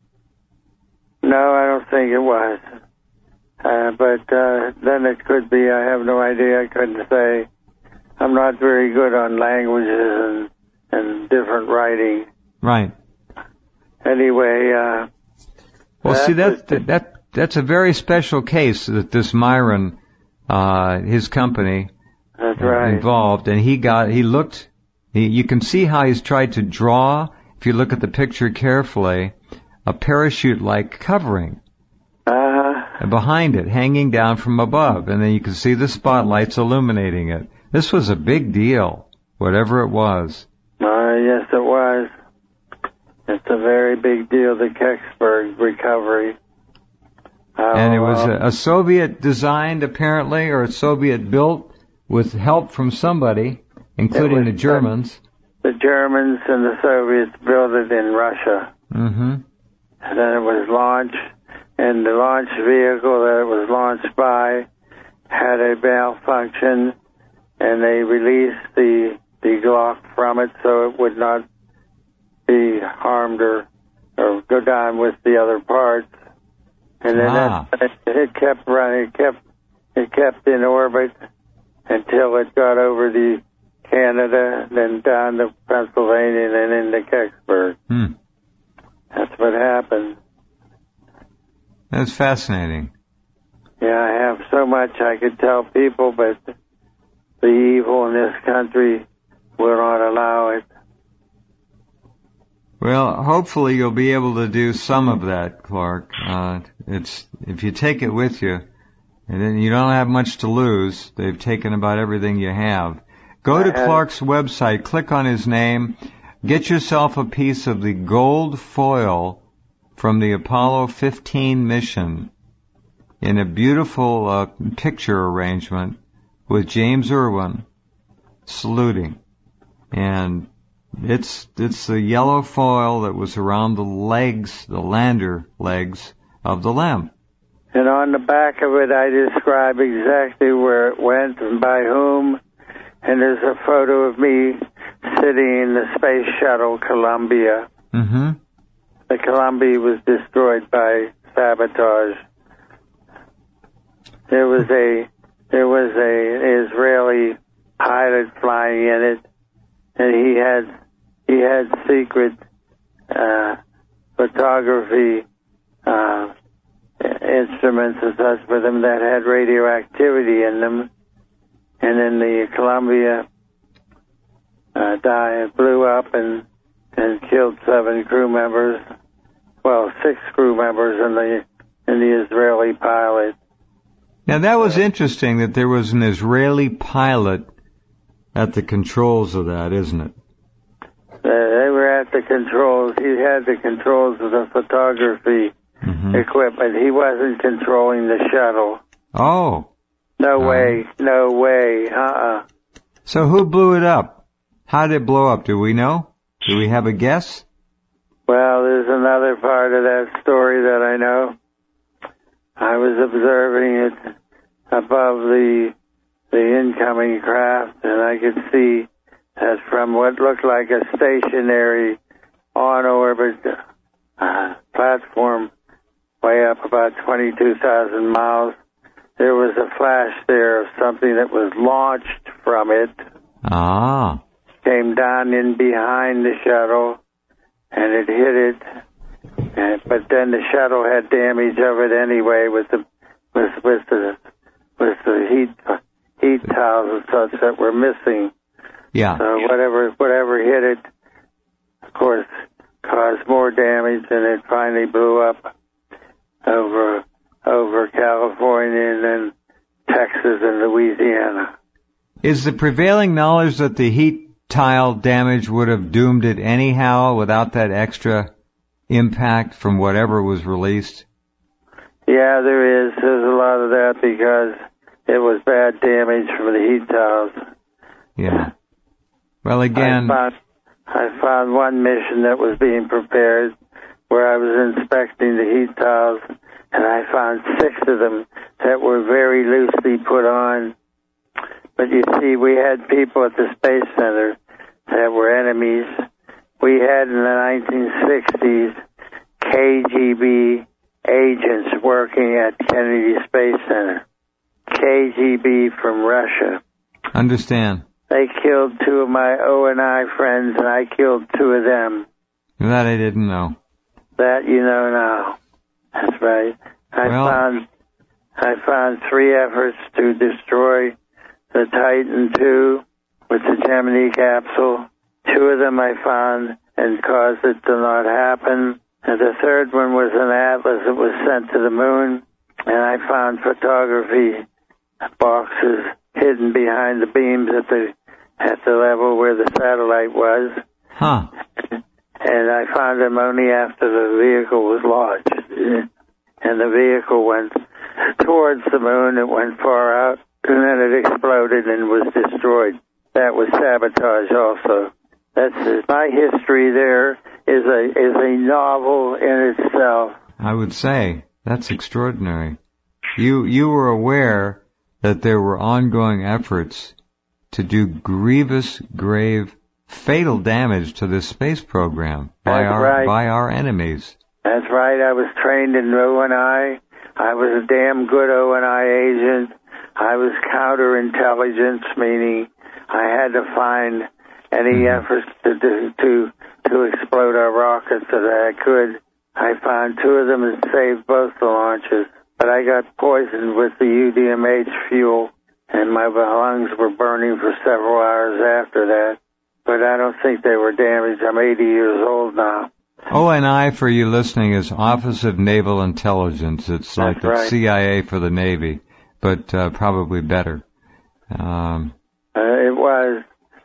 No, I don't think it was. Uh, but uh, then it could be. I have no idea. I couldn't say. I'm not very good on languages and, and different writing. Right. Anyway. Uh, well, see, that, that that that's a very special case that this Myron, uh, his company, that's right. involved, and he got. He looked. He, you can see how he's tried to draw. If you look at the picture carefully, a parachute-like covering uh-huh. behind it, hanging down from above, and then you can see the spotlights illuminating it. This was a big deal, whatever it was. Uh, yes, it was. It's a very big deal, the Kecksburg recovery. Oh, and it was uh, a, a Soviet-designed, apparently, or a Soviet-built with help from somebody, including the Germans. The, the Germans and the Soviets built it in Russia. Mm-hmm. And then it was launched, and the launch vehicle that it was launched by had a malfunction, and they released the the Glock from it so it would not be harmed or, or go down with the other parts. And then ah. it, it kept running, it kept, it kept in orbit until it got over the Canada, then down to Pennsylvania, and then into Kecksburg. Hmm. That's what happened. That's fascinating. Yeah, I have so much I could tell people, but the evil in this country will not allow it. Well, hopefully you'll be able to do some of that, Clark. Uh, it's if you take it with you, and then you don't have much to lose. They've taken about everything you have. Go to Clark's website, click on his name, get yourself a piece of the gold foil from the Apollo fifteen mission in a beautiful uh, picture arrangement with James Irwin saluting. And it's it's the yellow foil that was around the legs, the lander legs of the L E M. And on the back of it, I describe exactly where it went and by whom. And there's a photo of me sitting in the space shuttle Columbia. Mm-hmm. The Columbia was destroyed by sabotage. There was a there was a Israeli pilot flying in it, and he had he had secret uh, photography uh, instruments and such with him that had radioactivity in them. And then the Columbia uh, died, blew up and and killed seven crew members. Well, six crew members and the and the Israeli pilot. Now that was interesting that there was an Israeli pilot at the controls of that, isn't it? Uh, they were at got the controls. He had the controls of the photography mm-hmm. equipment. He wasn't controlling the shuttle. Oh. No uh, way. No way. Uh-uh. So who blew it up? How did it blow up? Do we know? Do we have a guess? Well, there's another part of that story that I know. I was observing it above the the incoming craft, and I could see that from what looked like a stationary on-orbit uh, platform way up about twenty-two thousand miles, there was a flash there of something that was launched from it. Ah. Came down in behind the shuttle, and it hit it. And, but then the shuttle had damage of it anyway with the with with the with the heat heat tiles and such that were missing. Yeah. So whatever whatever hit it, of course, caused more damage, and it finally blew up over over California and then Texas and Louisiana. Is the prevailing knowledge that the heat tile damage would have doomed it anyhow without that extra impact from whatever was released? Yeah, there is. There's a lot of that because it was bad damage from the heat tiles. Yeah. Well, again... I found, I found one mission that was being prepared where I was inspecting the heat tiles, and I found six of them that were very loosely put on. But you see, we had people at the Space Center that were enemies. We had in the nineteen sixties K G B agents working at Kennedy Space Center. K G B from Russia. Understand. They killed two of my O and I friends, and I killed two of them. That I didn't know. That you know now. That's right. I well, found I found three efforts to destroy the Titan two with the Gemini capsule. Two of them I found and caused it to not happen. And the third one was an Atlas that was sent to the moon. And I found photography boxes hidden behind the beams at the at the level where the satellite was. Huh. And I found them only after the vehicle was launched. And the vehicle went towards the moon. It went far out. And then it exploded and was destroyed. That was sabotage also. That's it. My history there is a is a novel in itself. I would say that's extraordinary. You you were aware that there were ongoing efforts to do grievous, grave, fatal damage to this space program by That's our right. by our enemies. That's right. I was trained in O and I. I was a damn good O and I agent. I was counterintelligence, meaning I had to find any mm-hmm. efforts to, do, to to explode our rockets that I could. I found two of them and saved both the launches. But I got poisoned with the U D M H fuel, and my lungs were burning for several hours after that. But I don't think they were damaged. I'm eighty years old now. O and I, for you listening, is Office of Naval Intelligence. It's That's like the right. C I A for the Navy, but uh, probably better. Um, uh, it was.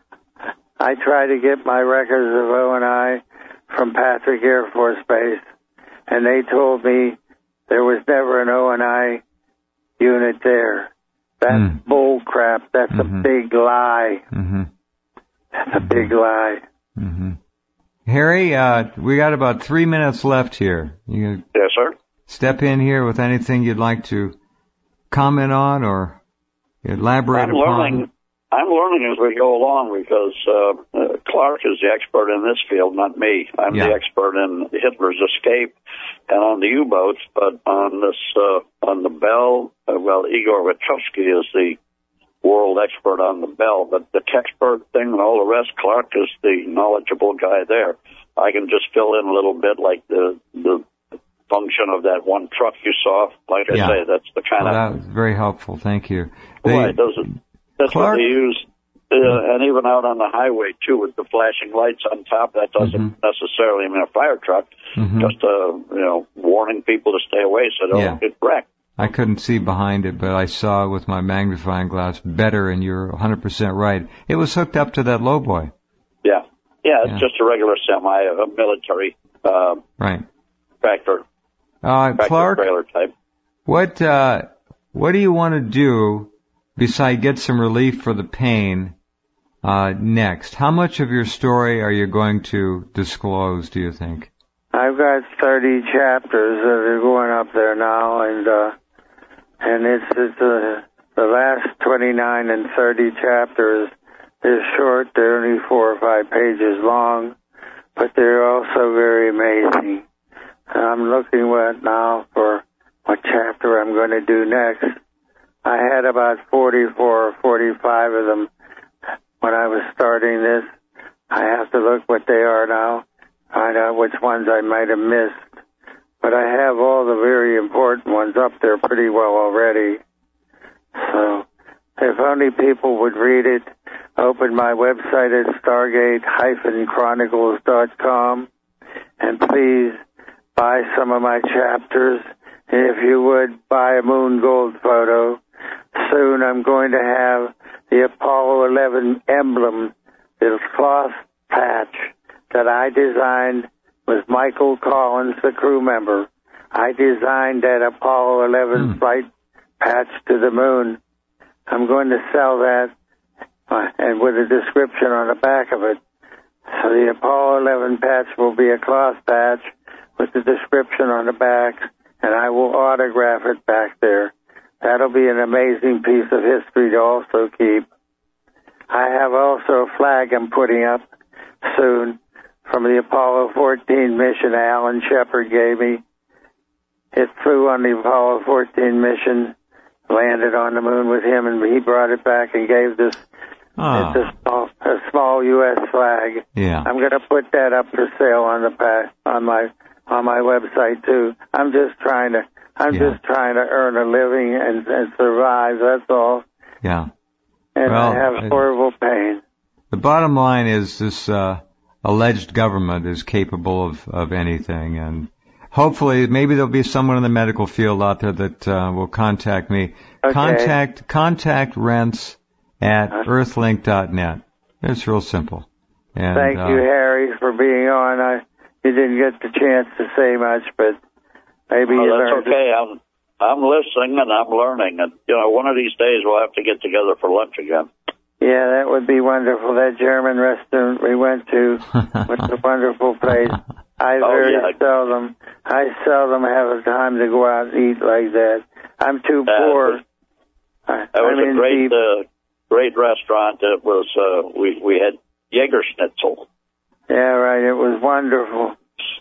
I tried to get my records of O and I from Patrick Air Force Base, and they told me there was never an O and I unit there. That's mm. bull crap. That's mm-hmm. a big lie. Mm-hmm. That's a big lie. Mm-hmm. Harry, uh, we got about three minutes left here. You yes, sir. Step in here with anything you'd like to comment on or elaborate I'm upon. Learning, I'm learning as we go along because uh, uh, Clark is the expert in this field, not me. I'm yeah. the expert in Hitler's escape and on the U-boats, but on this, uh, on the Bell, uh, well, Igor Wachowski is the world expert on the Bell, but the expert thing and all the rest, Clark is the knowledgeable guy there. I can just fill in a little bit like the the function of that one truck you saw. Like I yeah. say, that's the kind well, of... That was very helpful. Thank you. The, right, those are, that's Clark, what they use. Uh, and even out on the highway, too, with the flashing lights on top, that doesn't mm-hmm. necessarily mean a fire truck. Mm-hmm. Just, uh, you know, warning people to stay away so they don't yeah. get wrecked. I couldn't see behind it, but I saw with my magnifying glass better, and you're one hundred percent right. It was hooked up to that lowboy. Yeah. Yeah, it's Yeah. just a regular semi, a military uh, Right. tractor, Uh, tractor Clark, trailer type. what uh, what do you want to do besides get some relief for the pain uh, next? How much of your story are you going to disclose, do you think? I've got thirty chapters that are going up there now, and uh, and it's, it's uh, the last twenty-nine and thirty chapters. They're short, they're only four or five pages long, but they're also very amazing. And I'm looking at now for what chapter I'm going to do next. I had about forty-four or forty-five of them when I was starting this. I have to look what they are now, find out which ones I might have missed. But I have all the very important ones up there pretty well already. So if only people would read it, open my website at stargate dash chronicles dot com, and please buy some of my chapters. And if you would, buy a moon gold photo. Soon I'm going to have the Apollo eleven emblem, this cloth patch that I designed with Michael Collins, the crew member. I designed that Apollo eleven mm. flight patch to the moon. I'm going to sell that uh, and with a description on the back of it. So the Apollo eleven patch will be a cloth patch with the description on the back, and I will autograph it back there. That'll be an amazing piece of history to also keep. I have also a flag I'm putting up soon from the Apollo fourteen mission Alan Shepard gave me. It flew on the Apollo fourteen mission, landed on the moon with him, and he brought it back and gave this oh. it's a small, a small U S flag. Yeah. I'm going to put that up for sale on the pa- on my on my website too. I'm just trying to I'm yeah. just trying to earn a living and, and survive. That's all. Yeah. And well, I have horrible pain. The bottom line is this uh, alleged government is capable of, of anything, and hopefully maybe there'll be someone in the medical field out there that uh, will contact me. Okay. Contact contact Rents at earthlink dot net. It's real simple. And, Thank uh, you, Harry, for being on. I you didn't get the chance to say much, but maybe oh, you that's learned. okay. I'm I'm listening and I'm learning, and you know, one of these days we'll have to get together for lunch again. Yeah, that would be wonderful. That German restaurant we went to was a wonderful place. I oh, very yeah. seldom, I seldom have a time to go out and eat like that. I'm too That poor. was, that I'm was a in great, deep. uh, great restaurant. It was. Uh, we we had Jaeger Schnitzel. Yeah, right. It was wonderful.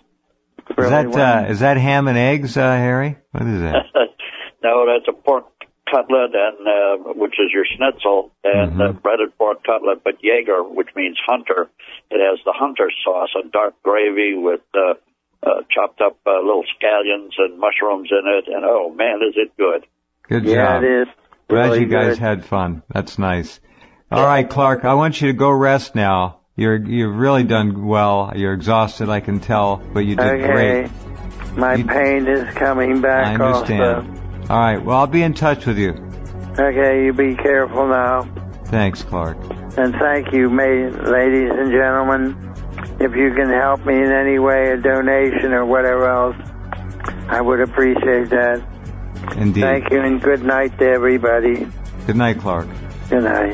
Is Really that wonderful. uh, is that ham and eggs, uh, Harry? What is that? No, that's a pork cutlet, and uh, which is your schnitzel, and Mm-hmm. uh, breaded pork cutlet. But Jaeger, which means hunter, it has the hunter sauce, a dark gravy with uh, uh, chopped up uh, little scallions and mushrooms in it. And oh man, is it good! Good Yeah, job. it is. Glad really you guys good. had fun. That's nice. All right, Clark, I want you to go rest now. You're you've really done well. You're exhausted, I can tell, but you did Okay. great. My You- pain is coming back. I understand. Also. All right, well, I'll be in touch with you. Okay, you be careful now. Thanks, Clark. And thank you, ma- ladies and gentlemen. If you can help me in any way, a donation or whatever else, I would appreciate that. Indeed. Thank you, and good night to everybody. Good night, Clark. Good night.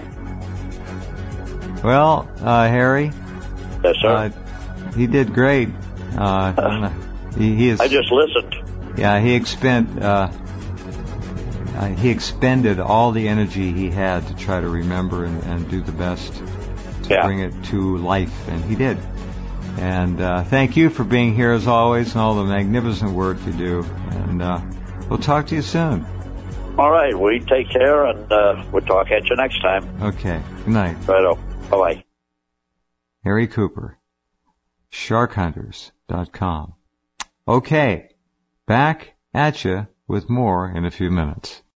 Well, uh, Harry, Yes, sir. uh, he did great. Uh, I don't know. he, he is. I just listened. Yeah, he expend uh, uh, he expended all the energy he had to try to remember and, and do the best to Yeah. bring it to life, and he did. And uh, thank you for being here as always, and all the magnificent work you do. And uh, we'll talk to you soon. All right, we take care, and uh, we'll talk at you next time. Okay. Good night. Righto. Bye-bye. Harry Cooper, shark hunters dot com. Okay, back at you with more in a few minutes.